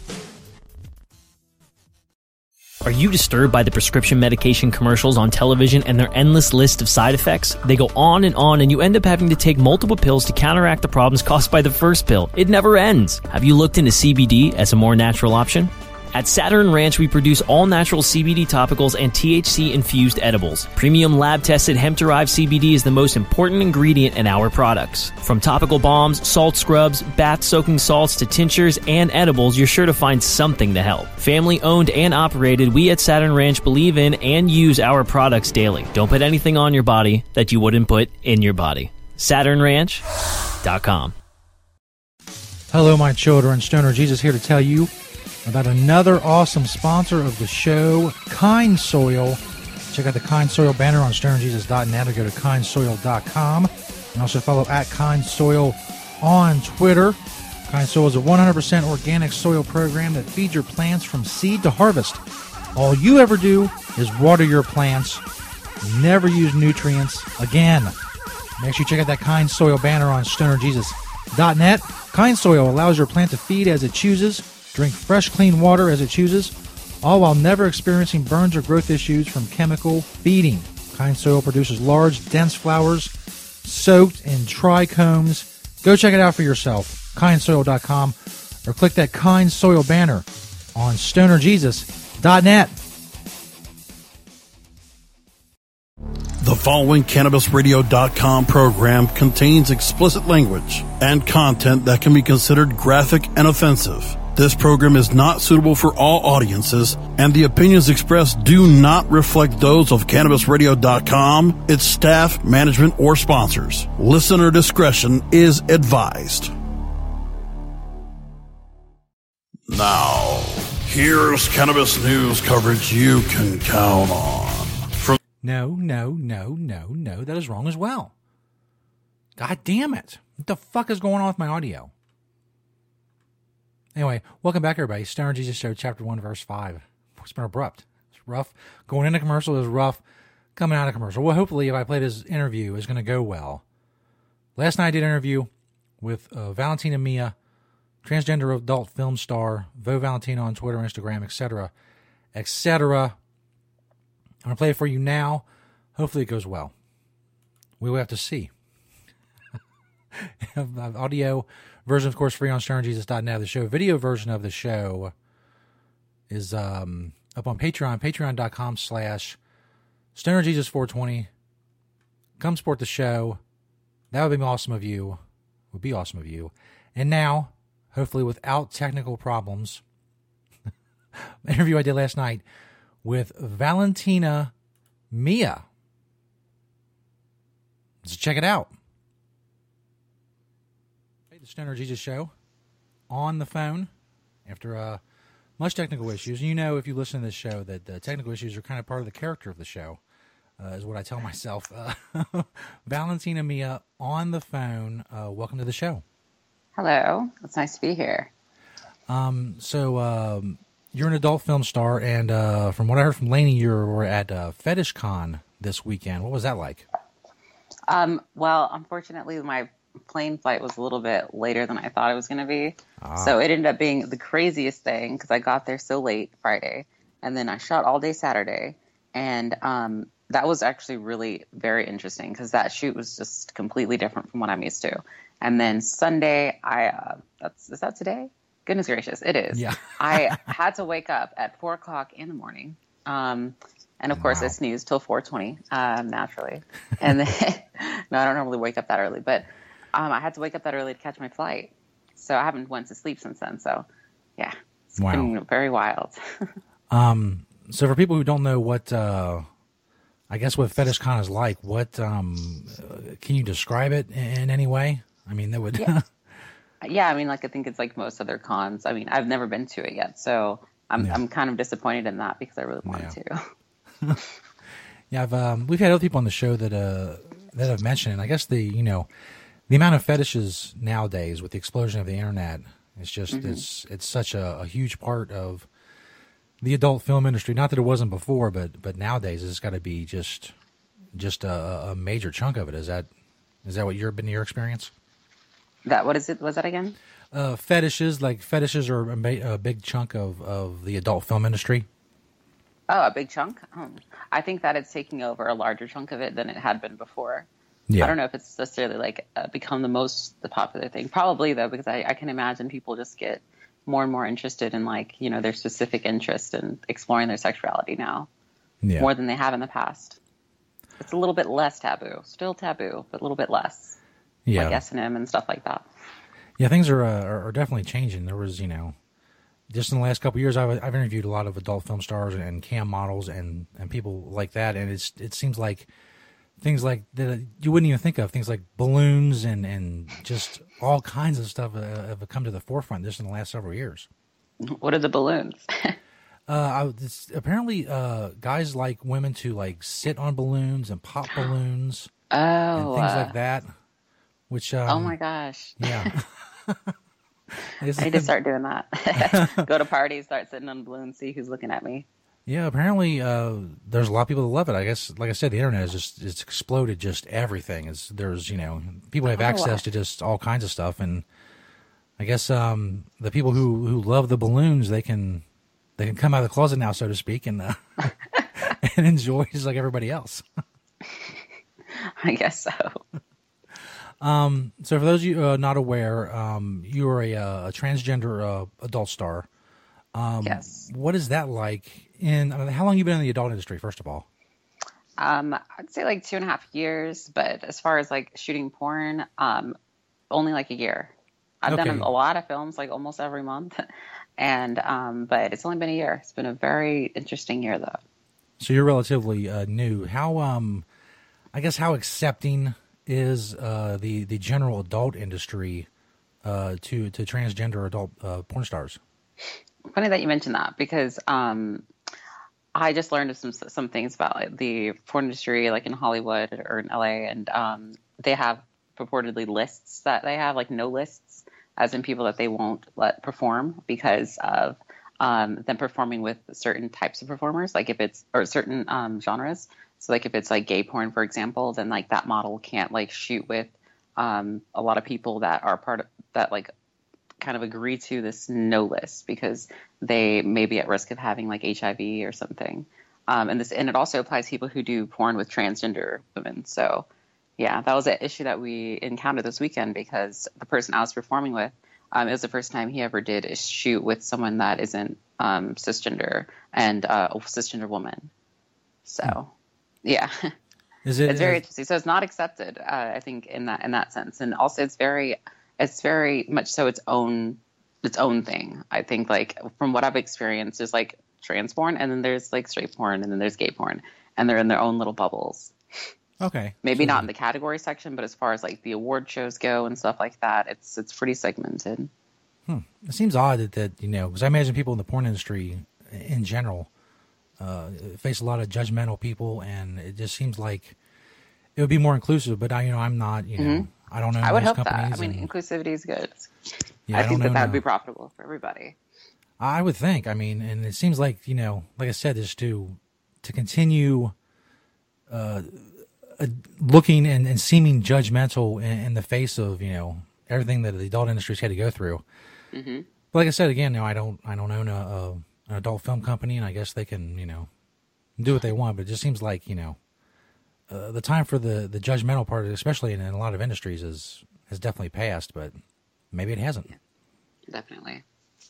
Are you disturbed by the prescription medication commercials on television and their endless list of side effects? They go on, and you end up having to take multiple pills to counteract the problems caused by the first pill. It never ends. Have you looked into CBD as a more natural option? At Saturn Ranch, we produce all-natural CBD topicals and THC-infused edibles. Premium lab-tested hemp-derived CBD is the most important ingredient in our products. From topical balms, salt scrubs, bath-soaking salts to tinctures and edibles, you're sure to find something to help. Family-owned and operated, we at Saturn Ranch believe in and use our products daily. Don't put anything on your body that you wouldn't put in your body. SaturnRanch.com. Hello, my children. Stoner Jesus here to tell you about another awesome sponsor of the show, Kind Soil. Check out the Kind Soil banner on stonerjesus.net or go to kindsoil.com. And also follow at Kind Soil on Twitter. Kind Soil is a 100% organic soil program that feeds your plants from seed to harvest. All you ever do is water your plants. Never use nutrients again. Make sure you check out that Kind Soil banner on stonerjesus.net. Kind Soil allows your plant to feed as it chooses, drink fresh, clean water as it chooses, all while never experiencing burns or growth issues from chemical feeding. Kind Soil produces large, dense flowers soaked in trichomes. Go check it out for yourself, kindsoil.com, or click that Kind Soil banner on stonerjesus.net. The following CannabisRadio.com program contains explicit language and content that can be considered graphic and offensive. This program is not suitable for all audiences, and the opinions expressed do not reflect those of CannabisRadio.com, its staff, management, or sponsors. Listener discretion is advised. Now, here's cannabis news coverage you can count on. No, that is wrong as well. God damn it. What the fuck is going on with my audio? Anyway, welcome back, everybody. Stoner Jesus Show, Chapter 1, Verse 5. It's been abrupt. It's rough. Going into commercial is rough. Coming out of commercial. Well, hopefully, if I play this interview, it's going to go well. Last night, I did an interview with Valentina Mia, transgender adult film star, Vo Valentina on Twitter, Instagram, etc., etc. I'm going to play it for you now. Hopefully, it goes well. We will have to see. Audio version, of course, free on stonerjesus.net. The show video version of the show is up on Patreon, patreon.com/stonerjesus420. Come support the show. That would be awesome of you. And now, hopefully without technical problems, interview I did last night with Valentina Mia. Let's check it out. The Stoner Jesus Show on the phone after much technical issues. And you know, if you listen to this show, that the technical issues are kind of part of the character of the show, is what I tell myself. Valentina Mia on the phone. Welcome to the show. Hello. It's nice to be here. So you're an adult film star, and from what I heard from Lainey, you were at FetishCon this weekend. What was that like? Well, unfortunately, my plane flight was a little bit later than I thought it was going to be. So it ended up being the craziest thing because I got there so late Friday, and then I shot all day Saturday, and that was actually really very interesting because that shoot was just completely different from what I'm used to. And then Sunday, is that today? Goodness gracious, it is. Yeah. I had to wake up at 4 o'clock in the morning. And of course, I snoozed till 4:20, naturally. And then, no, I don't normally wake up that early, but I had to wake up that early to catch my flight. So I haven't went to sleep since then. So yeah, it's Wow. been very wild. So for people who don't know what, I guess what FetishCon is like, what, can you describe it in any way? I mean, that would. Yeah. Yeah, I mean, like I think it's like most other cons. I mean, I've never been to it yet, so I'm kind of disappointed in that because I really wanted to. Yeah, we've had other people on the show that have mentioned it. I guess the amount of fetishes nowadays with the explosion of the internet, it's just it's such a huge part of the adult film industry. Not that it wasn't before, but nowadays it's got to be just a major chunk of it. Is that what been your experience? What is it? Was that again? Fetishes are a big chunk of the adult film industry. Oh, a big chunk? I think that it's taking over a larger chunk of it than it had been before. Yeah. I don't know if it's necessarily like become the popular thing. Probably though, because I can imagine people just get more and more interested in like, their specific interest in exploring their sexuality now more than they have in the past. It's a little bit less taboo, still taboo, but a little bit less. Yeah. Like S&M and stuff like that. Yeah, things are definitely changing. There was, just in the last couple of years, I've interviewed a lot of adult film stars and cam models and people like that, and it seems like things like that you wouldn't even think of, things like balloons and just all kinds of stuff have come to the forefront just in the last several years. What are the balloons? Apparently, guys like women to like sit on balloons and pop balloons and things like that. Which oh my gosh! Yeah, I need to start doing that. Go to parties, start sitting on balloons, see who's looking at me. Yeah, apparently there's a lot of people that love it. I guess, like I said, the internet it's exploded just everything. There's people have access to just all kinds of stuff, and I guess the people who love the balloons they can come out of the closet now, so to speak, and and enjoy just like everybody else. I guess so. So for those of you not aware, you are a transgender adult star. Yes. What is that like? How long have you been in the adult industry, first of all? I'd say like 2.5 years, but as far as like shooting porn, only like a year. I've done a lot of films, like almost every month, and but it's only been a year. It's been a very interesting year, though. So you're relatively new. How how accepting is the general adult industry to transgender adult porn stars? Funny that you mentioned that, because I just learned some things about like, the porn industry, like in Hollywood or in LA, and they have purportedly lists that they have, like no lists, as in people that they won't let perform because of them performing with certain types of performers, like if it's or certain genres. So like if it's like gay porn, for example, then like that model can't like shoot with a lot of people that are part of that, like kind of agree to this no list because they may be at risk of having like HIV or something. And it also applies to people who do porn with transgender women. So yeah, that was an issue that we encountered this weekend because the person I was performing with, it was the first time he ever did a shoot with someone that isn't cisgender and a cisgender woman. So yeah, it's very interesting. So it's not accepted, I think, in that sense, and also it's very much so its own thing. I think, like from what I've experienced, there's like trans porn, and then there's like straight porn, and then there's gay porn, and they're in their own little bubbles. Okay, maybe not in the category section, but as far as like the award shows go and stuff like that, it's pretty segmented. It seems odd that because I imagine people in the porn industry in general face a lot of judgmental people, and it just seems like it would be more inclusive. But I'm not, I don't know. I would hope that. I mean, inclusivity is good. Yeah, I think that would be profitable for everybody. I would think. I mean, and it seems like like I said, is to continue looking and seeming judgmental in the face of everything that the adult industry's had to go through. Mm-hmm. But like I said again, I don't own an adult film company, and I guess they can do what they want. But it just seems like the time for the judgmental part, especially in a lot of industries, has definitely passed. But maybe it hasn't. Definitely.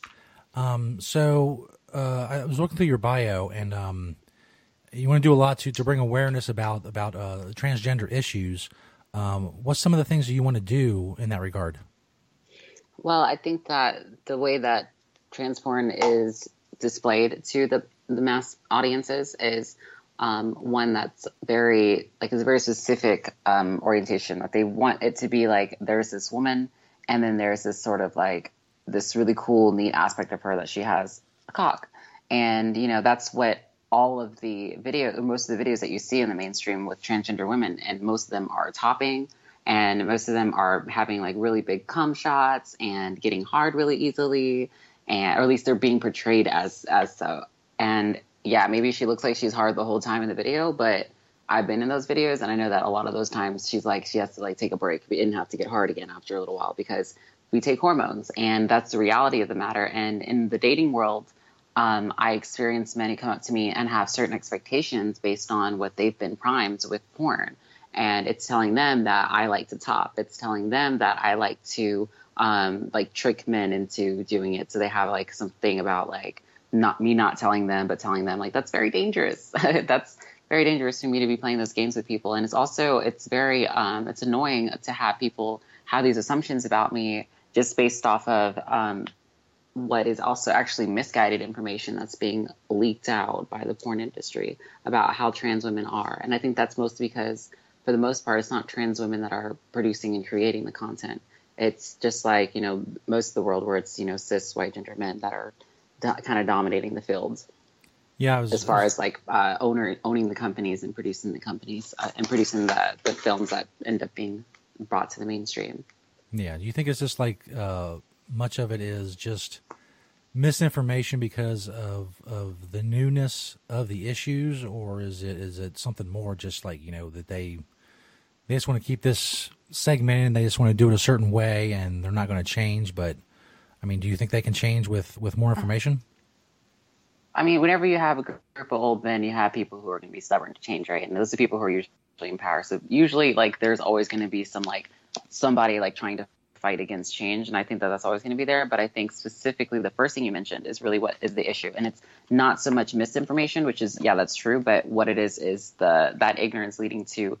So I was looking through your bio, and you want to do a lot to bring awareness about transgender issues. What's some of the things that you want to do in that regard? Well, I think that the way that trans porn is displayed to the mass audiences is one that's very, like, it's a very specific orientation. That they want it to be like, there's this woman, and then there's this sort of like this really cool, neat aspect of her that she has a cock. And, you know, that's what all of the most of the videos that you see in the mainstream with transgender women, and most of them are topping, and most of them are having like really big cum shots and getting hard really easily, or at least they're being portrayed as so. And yeah, maybe she looks like she's hard the whole time in the video, but I've been in those videos, and I know that a lot of those times she has to like take a break and have to get hard again after a little while, because we take hormones, and that's the reality of the matter. And in the dating world, I experience many come up to me and have certain expectations based on what they've been primed with porn. And it's telling them that I like to top. It's telling them that I like to like trick men into doing it. So they have like something about like not telling them, but telling them like, that's very dangerous. That's very dangerous for me to be playing those games with people. And it's very it's annoying to have people have these assumptions about me just based off of what is also actually misguided information that's being leaked out by the porn industry about how trans women are. And I think that's mostly because, for the most part, it's not trans women that are producing and creating the content. It's just like, you know, most of the world where it's, you know, cis white gender men that are kind of dominating the field. Yeah, as far as like owning the companies and producing the companies and producing the films that end up being brought to the mainstream. Yeah, do you think it's just like much of it is just misinformation because of the newness of the issues, or is it something more just like, you know, that they just want to keep this segmented and they just want to do it a certain way and they're not going to change? But I mean, do you think they can change with more information? I mean, whenever you have a group of old men, you have people who are going to be stubborn to change, right? And those are people who are usually in power. So usually, like, there's always going to be somebody like trying to fight against change, and I think that that's always going to be there. But I think specifically the first thing you mentioned is really what is the issue, and it's not so much misinformation, which is, yeah, that's true, but what it is that ignorance leading to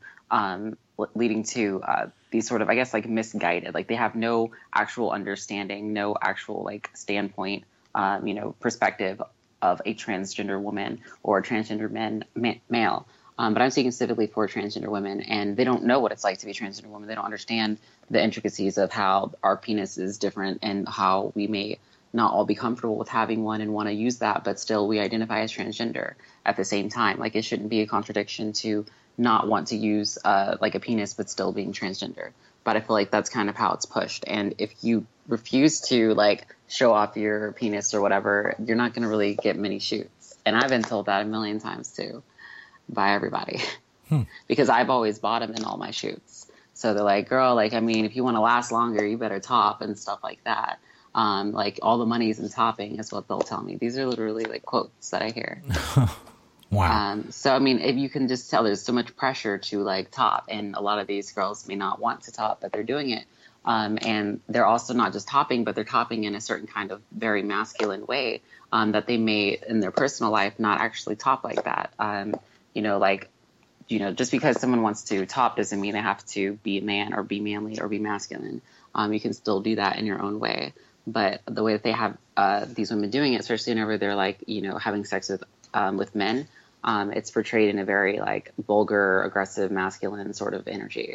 these sort of, I guess, like misguided, like they have no actual understanding, no actual like standpoint, you know, perspective of a transgender woman or a transgender male. But I'm speaking specifically for transgender women, and they don't know what it's like to be a transgender woman. They don't understand the intricacies of how our penis is different and how we may not all be comfortable with having one and want to use that, but still we identify as transgender at the same time. Like, it shouldn't be a contradiction to not want to use like a penis but still being transgender. But I feel like that's kind of how it's pushed. And if you refuse to like show off your penis or whatever, you're not going to really get many shoots. And I've been told that a million times too by everybody because I've always bought them in all my shoots. So they're like, girl, like, I mean, if you want to last longer, you better top and stuff like that. Like, all the money's in topping is what they'll tell me. These are literally like quotes that I hear. Wow. So, I mean, if you can just tell, there's so much pressure to like top, and a lot of these girls may not want to top, but they're doing it. And they're also not just topping, but they're topping in a certain kind of very masculine way that they may in their personal life not actually top like that. You know, like, you know, just because someone wants to top doesn't mean they have to be a man or be manly or be masculine. You can still do that in your own way. But the way that they have these women doing it, especially whenever they're like, you know, having sex with men, it's portrayed in a very like vulgar, aggressive, masculine sort of energy.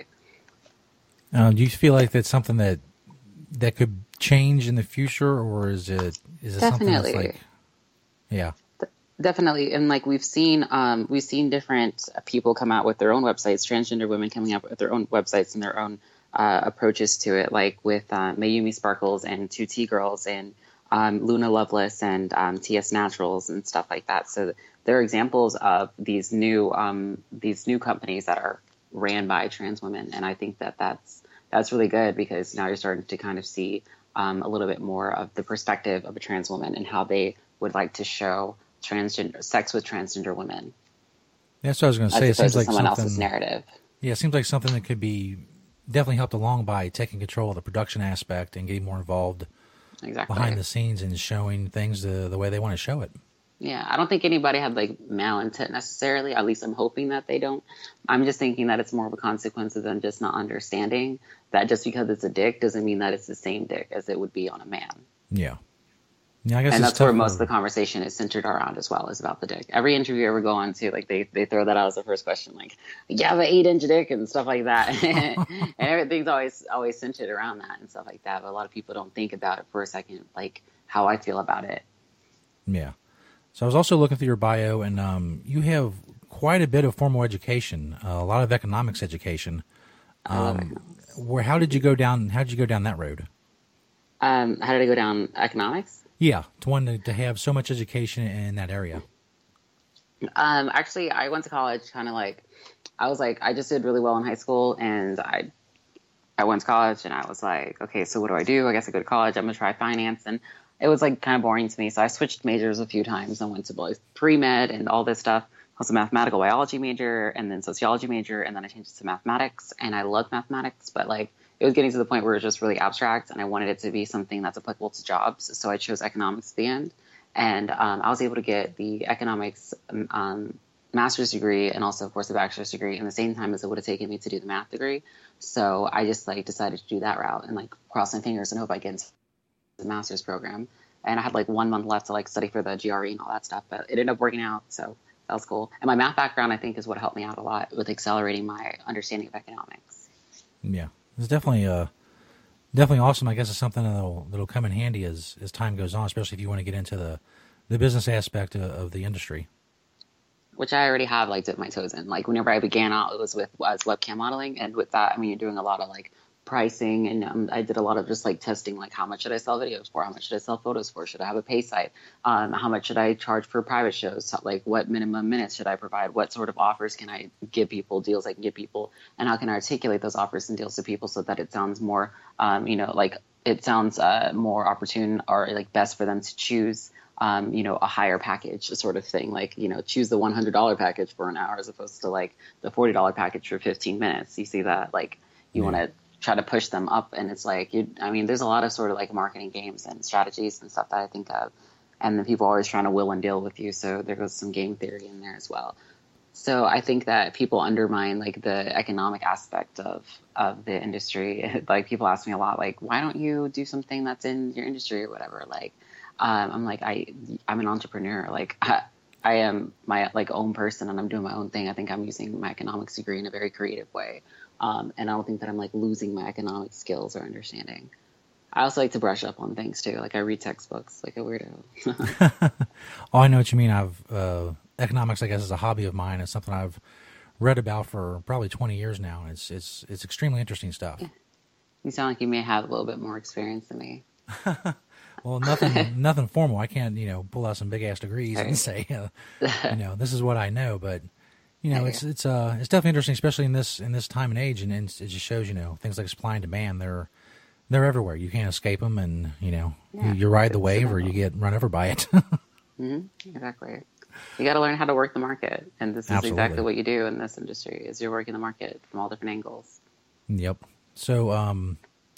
Do you feel like that's something that could change in the future, or is it something that's like, yeah? Definitely. And like we've seen different people come out with their own websites, transgender women coming up with their own websites and their own approaches to it, like with Mayumi Sparkles and 2T Girls and Luna Loveless and TS Naturals and stuff like that. So they're examples of these new companies that are ran by trans women. And I think that that's really good, because now you're starting to kind of see a little bit more of the perspective of a trans woman and how they would like to show sex with transgender women. That's what I was going to say. It seems like someone else's narrative. Yeah, it seems like something that could be definitely helped along by taking control of the production aspect and getting more involved behind the scenes and showing things the way they want to show it. Yeah, I don't think anybody had like malintent necessarily. At least I'm hoping that they don't. I'm just thinking that it's more of a consequence of them just not understanding that just because it's a dick doesn't mean that it's the same dick as it would be on a man. Yeah. Yeah, I guess and that's where most of the conversation is centered around as well, is about the dick. Every interview I ever go on to, like they throw that out as the first question, like, you have an 8-inch dick and stuff like that. And everything's always centered around that and stuff like that. But a lot of people don't think about it for a second, like how I feel about it. Yeah. So I was also looking through your bio, and you have quite a bit of formal education, a lot of economics education. How did you go down that road? How did I go down economics? Yeah, to have so much education in that area. Actually, I went to college I just did really well in high school, and I went to college, and I was like, okay, so what do I do? I guess I go to college. I'm going to try finance. And it was like kind of boring to me. So I switched majors a few times. I went to like pre-med and all this stuff. I was a mathematical biology major and then sociology major. And then I changed to mathematics, and I loved mathematics, but like it was getting to the point where it was just really abstract, and I wanted it to be something that's applicable to jobs. So I chose economics at the end. And I was able to get the economics master's degree and also, of course, the bachelor's degree in the same time as it would have taken me to do the math degree. So I just like decided to do that route and like cross my fingers and hope I get into the master's program. And I had like 1 month left to like study for the GRE and all that stuff, but it ended up working out. So that was cool. And my math background, I think, is what helped me out a lot with accelerating my understanding of economics. Yeah, it's definitely awesome. I guess it's something that'll come in handy as time goes on, especially if you want to get into the business aspect of the industry. Which I already have like dipped my toes in. Like whenever I began out, it was with webcam modeling, and with that, I mean, you're doing a lot of like pricing, and I did a lot of just like testing, like how much should I sell videos for, how much should I sell photos for, should I have a pay site, how much should I charge for private shows, like what minimum minutes should I provide, what sort of offers can I give people, deals I can give people, and how can I articulate those offers and deals to people so that it sounds more like it sounds more opportune or like best for them to choose a higher package sort of thing, like, choose the $100 package for an hour as opposed to like the $40 package for 15 minutes. You see that, like, you want to try to push them up, and it's like, there's a lot of sort of like marketing games and strategies and stuff that I think of, and then people are always trying to will and deal with you. So there goes some game theory in there as well. So I think that people undermine like the economic aspect of the industry. Like people ask me a lot, like, why don't you do something that's in your industry or whatever? Like, I'm like, I'm an entrepreneur. Like I am my like own person, and I'm doing my own thing. I think I'm using my economics degree in a very creative way. And I don't think that I'm like losing my economic skills or understanding. I also like to brush up on things too. Like I read textbooks like a weirdo. Oh, I know what you mean. Economics, I guess, is a hobby of mine. It's something I've read about for probably 20 years now. And it's extremely interesting stuff. Yeah. You sound like you may have a little bit more experience than me. Well, nothing formal. I can't, pull out some big ass degrees and say, this is what I know. But it's definitely interesting, especially in this time and age, and it just shows, things like supply and demand. They're everywhere. You can't escape them, and you ride the wave or you get run over by it. Exactly. You got to learn how to work the market, and this is Absolutely. Exactly what you do in this industry. Is you're working the market from all different angles. Yep. So,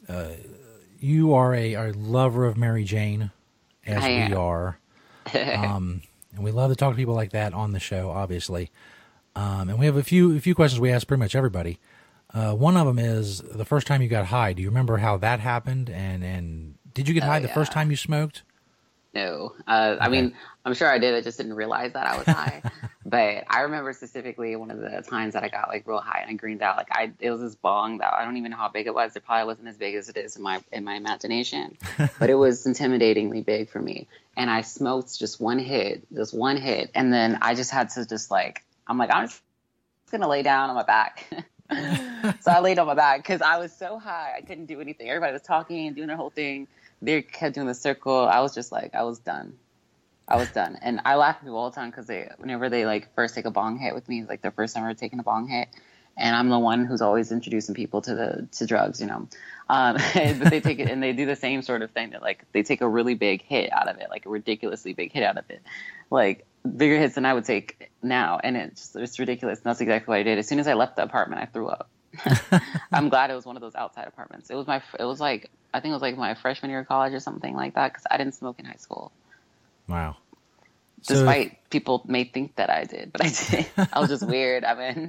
you are a lover of Mary Jane, as we are. And we love to talk to people like that on the show, obviously. And we have a few questions we ask pretty much everybody. One of them is the first time you got high. Do you remember how that happened? And did you get high the first time you smoked? No. Okay. I mean, I'm sure I did. I just didn't realize that I was high. But I remember specifically one of the times that I got like real high and I greened out. Like it was this bong that I don't even know how big it was. It probably wasn't as big as it is in my imagination, but it was intimidatingly big for me. And I smoked just one hit, and then I just had to just like, I'm just gonna lay down on my back. So I laid on my back because I was so high I couldn't do anything. Everybody was talking and doing their whole thing. They kept doing the circle. I was just like, I was done. And I laugh at people all the time because whenever they like first take a bong hit with me, like their first time ever taking a bong hit, and I'm the one who's always introducing people to drugs, but they take it and they do the same sort of thing that like they take a really big hit out of it, like a ridiculously big hit out of it, like bigger hits than I would take now, and it's ridiculous. And that's exactly what I did. As soon as I left the apartment, I threw up. I'm glad it was one of those outside apartments. I think it was like my freshman year of college or something like that, because I didn't smoke in high school. Wow. Despite people may think that I did, but I didn't. I was just weird. I mean.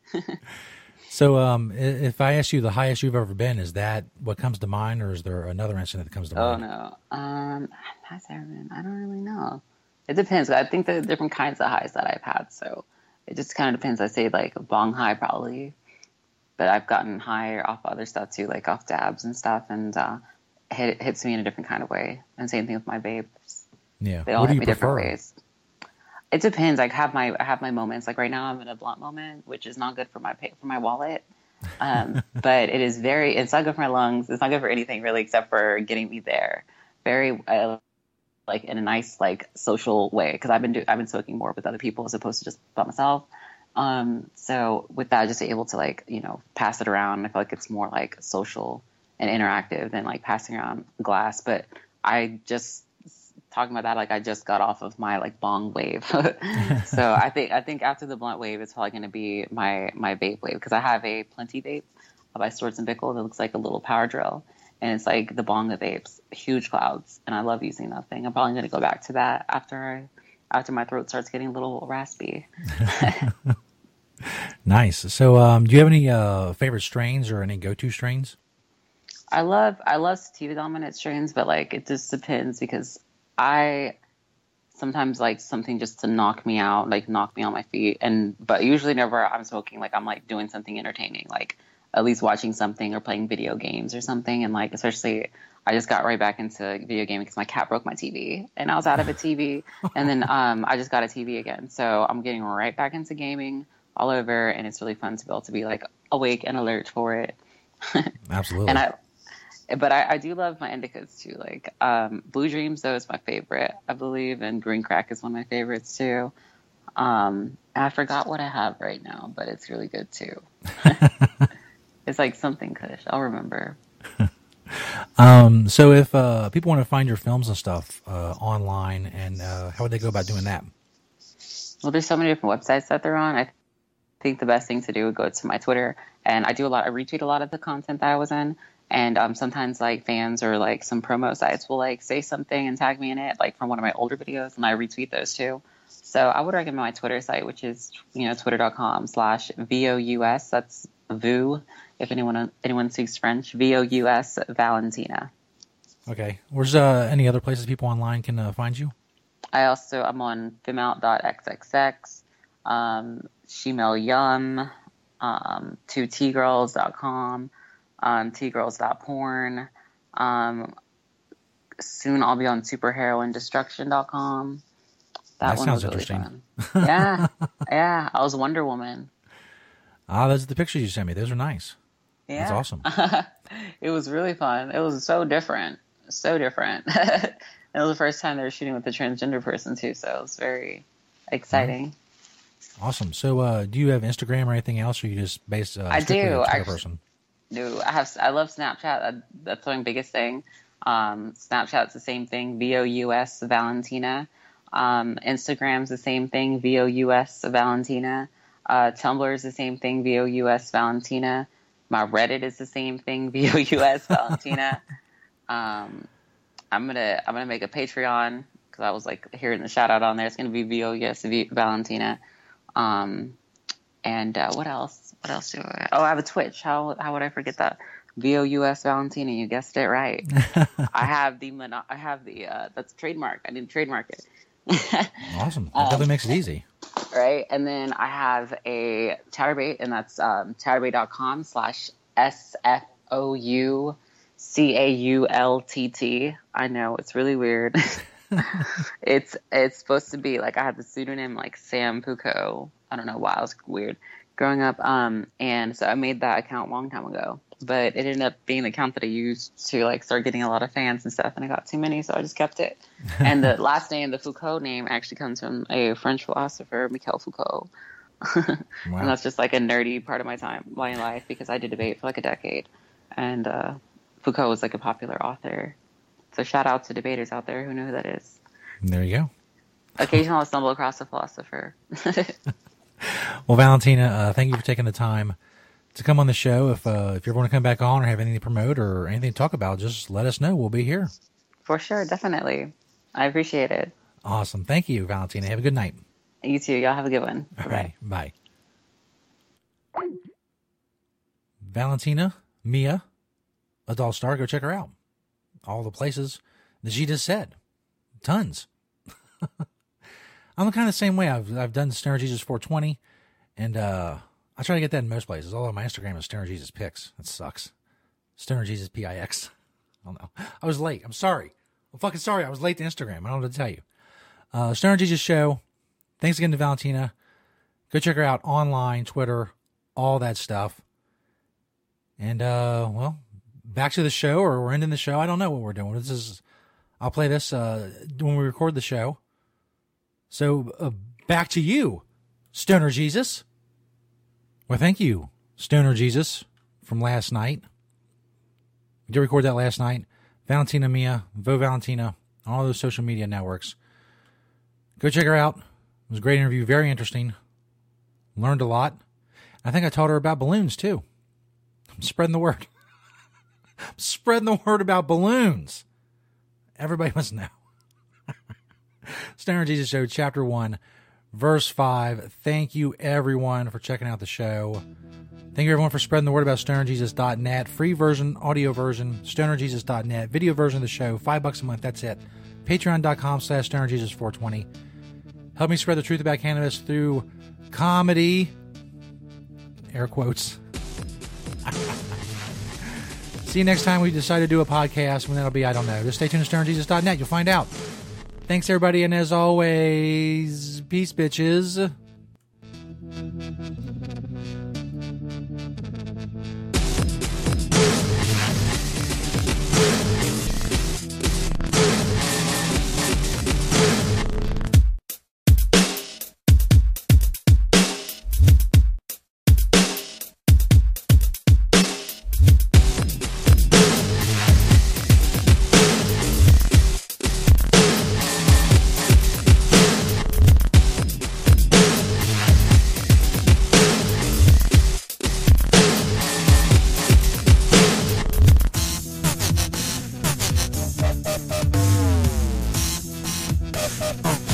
So, if I ask you the highest you've ever been, is that what comes to mind, or is there another incident that comes to mind? Oh no, highest I've ever been. I don't really know. It depends. I think there are different kinds of highs that I've had, so it just kind of depends. I say like a bong high probably, but I've gotten higher off other stuff too, like off dabs and stuff, and it hits me in a different kind of way. And same thing with my babes. Yeah, they all hit me different ways. It depends. Like I have my moments. Like right now, I'm in a blunt moment, which is not good for my wallet. But it is it's not good for my lungs. It's not good for anything really, except for getting me there. Very like in a nice like social way, because I've been smoking more with other people as opposed to just by myself. So with that, just able to like pass it around. I feel like it's more like social and interactive than like passing around a glass. But I just talking about that, like I just got off of my like bong wave. So I think after the blunt wave, it's probably going to be my vape wave, because I have a Plenty vape by Swords and Bickle that looks like a little power drill, and it's like the bong of vapes, huge clouds, and I love using that thing. I'm probably going to go back to that after my throat starts getting a little raspy. Nice. So do you have any favorite strains or any go-to strains? I love sativa dominant strains, but like it just depends, because I sometimes like something just to knock me out, like knock me on my feet. But usually never I'm smoking, like I'm like doing something entertaining, like at least watching something or playing video games or something. And like, especially I just got right back into video gaming because my cat broke my TV and I was out of a TV. And then I just got a TV again. So I'm getting right back into gaming all over. And it's really fun to be able to be like awake and alert for it. Absolutely. But I do love my indicas too. Like Blue Dreams, though, is my favorite, I believe, and Green Crack is one of my favorites too. I forgot what I have right now, but it's really good too. It's like something Kush. I'll remember. So if people want to find your films and stuff online, and how would they go about doing that? Well, there's so many different websites that they're on. I think the best thing to do would go to my Twitter, and I retweet a lot of the content that I was in. And sometimes like fans or like some promo sites will like say something and tag me in it, like from one of my older videos, and I retweet those too. So I would recommend my Twitter site, which is twitter.com/VOUS. That's VOU, if anyone speaks French. VOUS Valentina. Okay. Where's any other places people online can find you? I'm on female.xxx, Shemale Yum, 2tgirls.com. tgirls.porn. Soon I'll be on superheroindestruction.com. That one sounds was really interesting. Fun. Yeah. I was Wonder Woman. Those are the pictures you sent me. Those are nice. Yeah. That's awesome. It was really fun. It was so different. So different. It was the first time they were shooting with a transgender person too, so it was very exciting. Awesome. So do you have Instagram or anything else, or you just based I do. person? No, I love Snapchat. That's my biggest thing. Snapchat's the same thing, VOUS Valentina. Instagram's the same thing, VOUS Valentina. Tumblr's the same thing, VOUS Valentina. My Reddit is the same thing, VOUS Valentina. I'm gonna make a Patreon because I was like hearing the shout out on there. It's gonna be VOUS Valentina. And what else? What else do I? Oh, I have a Twitch. How would I forget that? VOUS Valentina. You guessed it right. I have the that's trademark. I didn't trademark it. Awesome. That definitely makes it easy. Right. And then I have a Chaturbate, and that's chaturbate.com/SFOUCAULTT. I know, it's really weird. It's supposed to be like I had the pseudonym like Sam Puko. I don't know why, it was weird growing up. And so I made that account a long time ago, but it ended up being the account that I used to like start getting a lot of fans and stuff, and I got too many, so I just kept it. And the last name, the Foucault name, actually comes from a French philosopher, Michel Foucault. Wow. And that's just like a nerdy part of my life, because I did debate for like a decade, and Foucault was like a popular author. So shout out to debaters out there who know who that is. There you go. Occasionally I'll stumble across a philosopher. Well, Valentina, thank you for taking the time to come on the show. If you ever want to come back on or have anything to promote or anything to talk about, just let us know. We'll be here. For sure, definitely. I appreciate it. Awesome. Thank you, Valentina. Have a good night. You too. Y'all have a good one. All right. Bye. Valentina, Mia, Adult Star. Go check her out. All the places that she just said. Tons. I'm the kind of the same way. I've done Stoner Jesus 420, and I try to get that in most places. Although my Instagram is Stoner Jesus Pics. That sucks. Stoner Jesus PIX. I don't know. I was late. I'm sorry. I'm fucking sorry. I was late to Instagram. I don't know what to tell you. Stoner Jesus Show. Thanks again to Valentina. Go check her out online, Twitter, all that stuff. And, well, back to the show, or we're ending the show. I don't know what we're doing. I'll play this when we record the show. So, back to you, Stoner Jesus. Well, thank you, Stoner Jesus, from last night. We did record that last night. Valentina Mia, Vote Valentina, all those social media networks. Go check her out. It was a great interview, very interesting. Learned a lot. I think I taught her about balloons, too. I'm spreading the word. I'm spreading the word about balloons. Everybody must know. Stoner Jesus Show, Chapter 1, Verse 5. Thank you, everyone, for checking out the show. Thank you, everyone, for spreading the word about stonerjesus.net. Free version, audio version, stonerjesus.net. Video version of the show, $5 a month. That's it. Patreon.com/stonerjesus420. Help me spread the truth about cannabis through comedy. Air quotes. See you next time we decide to do a podcast. When that'll be, I don't know. Just stay tuned to stonerjesus.net. You'll find out. Thanks, everybody. And as always, peace, bitches. Oh.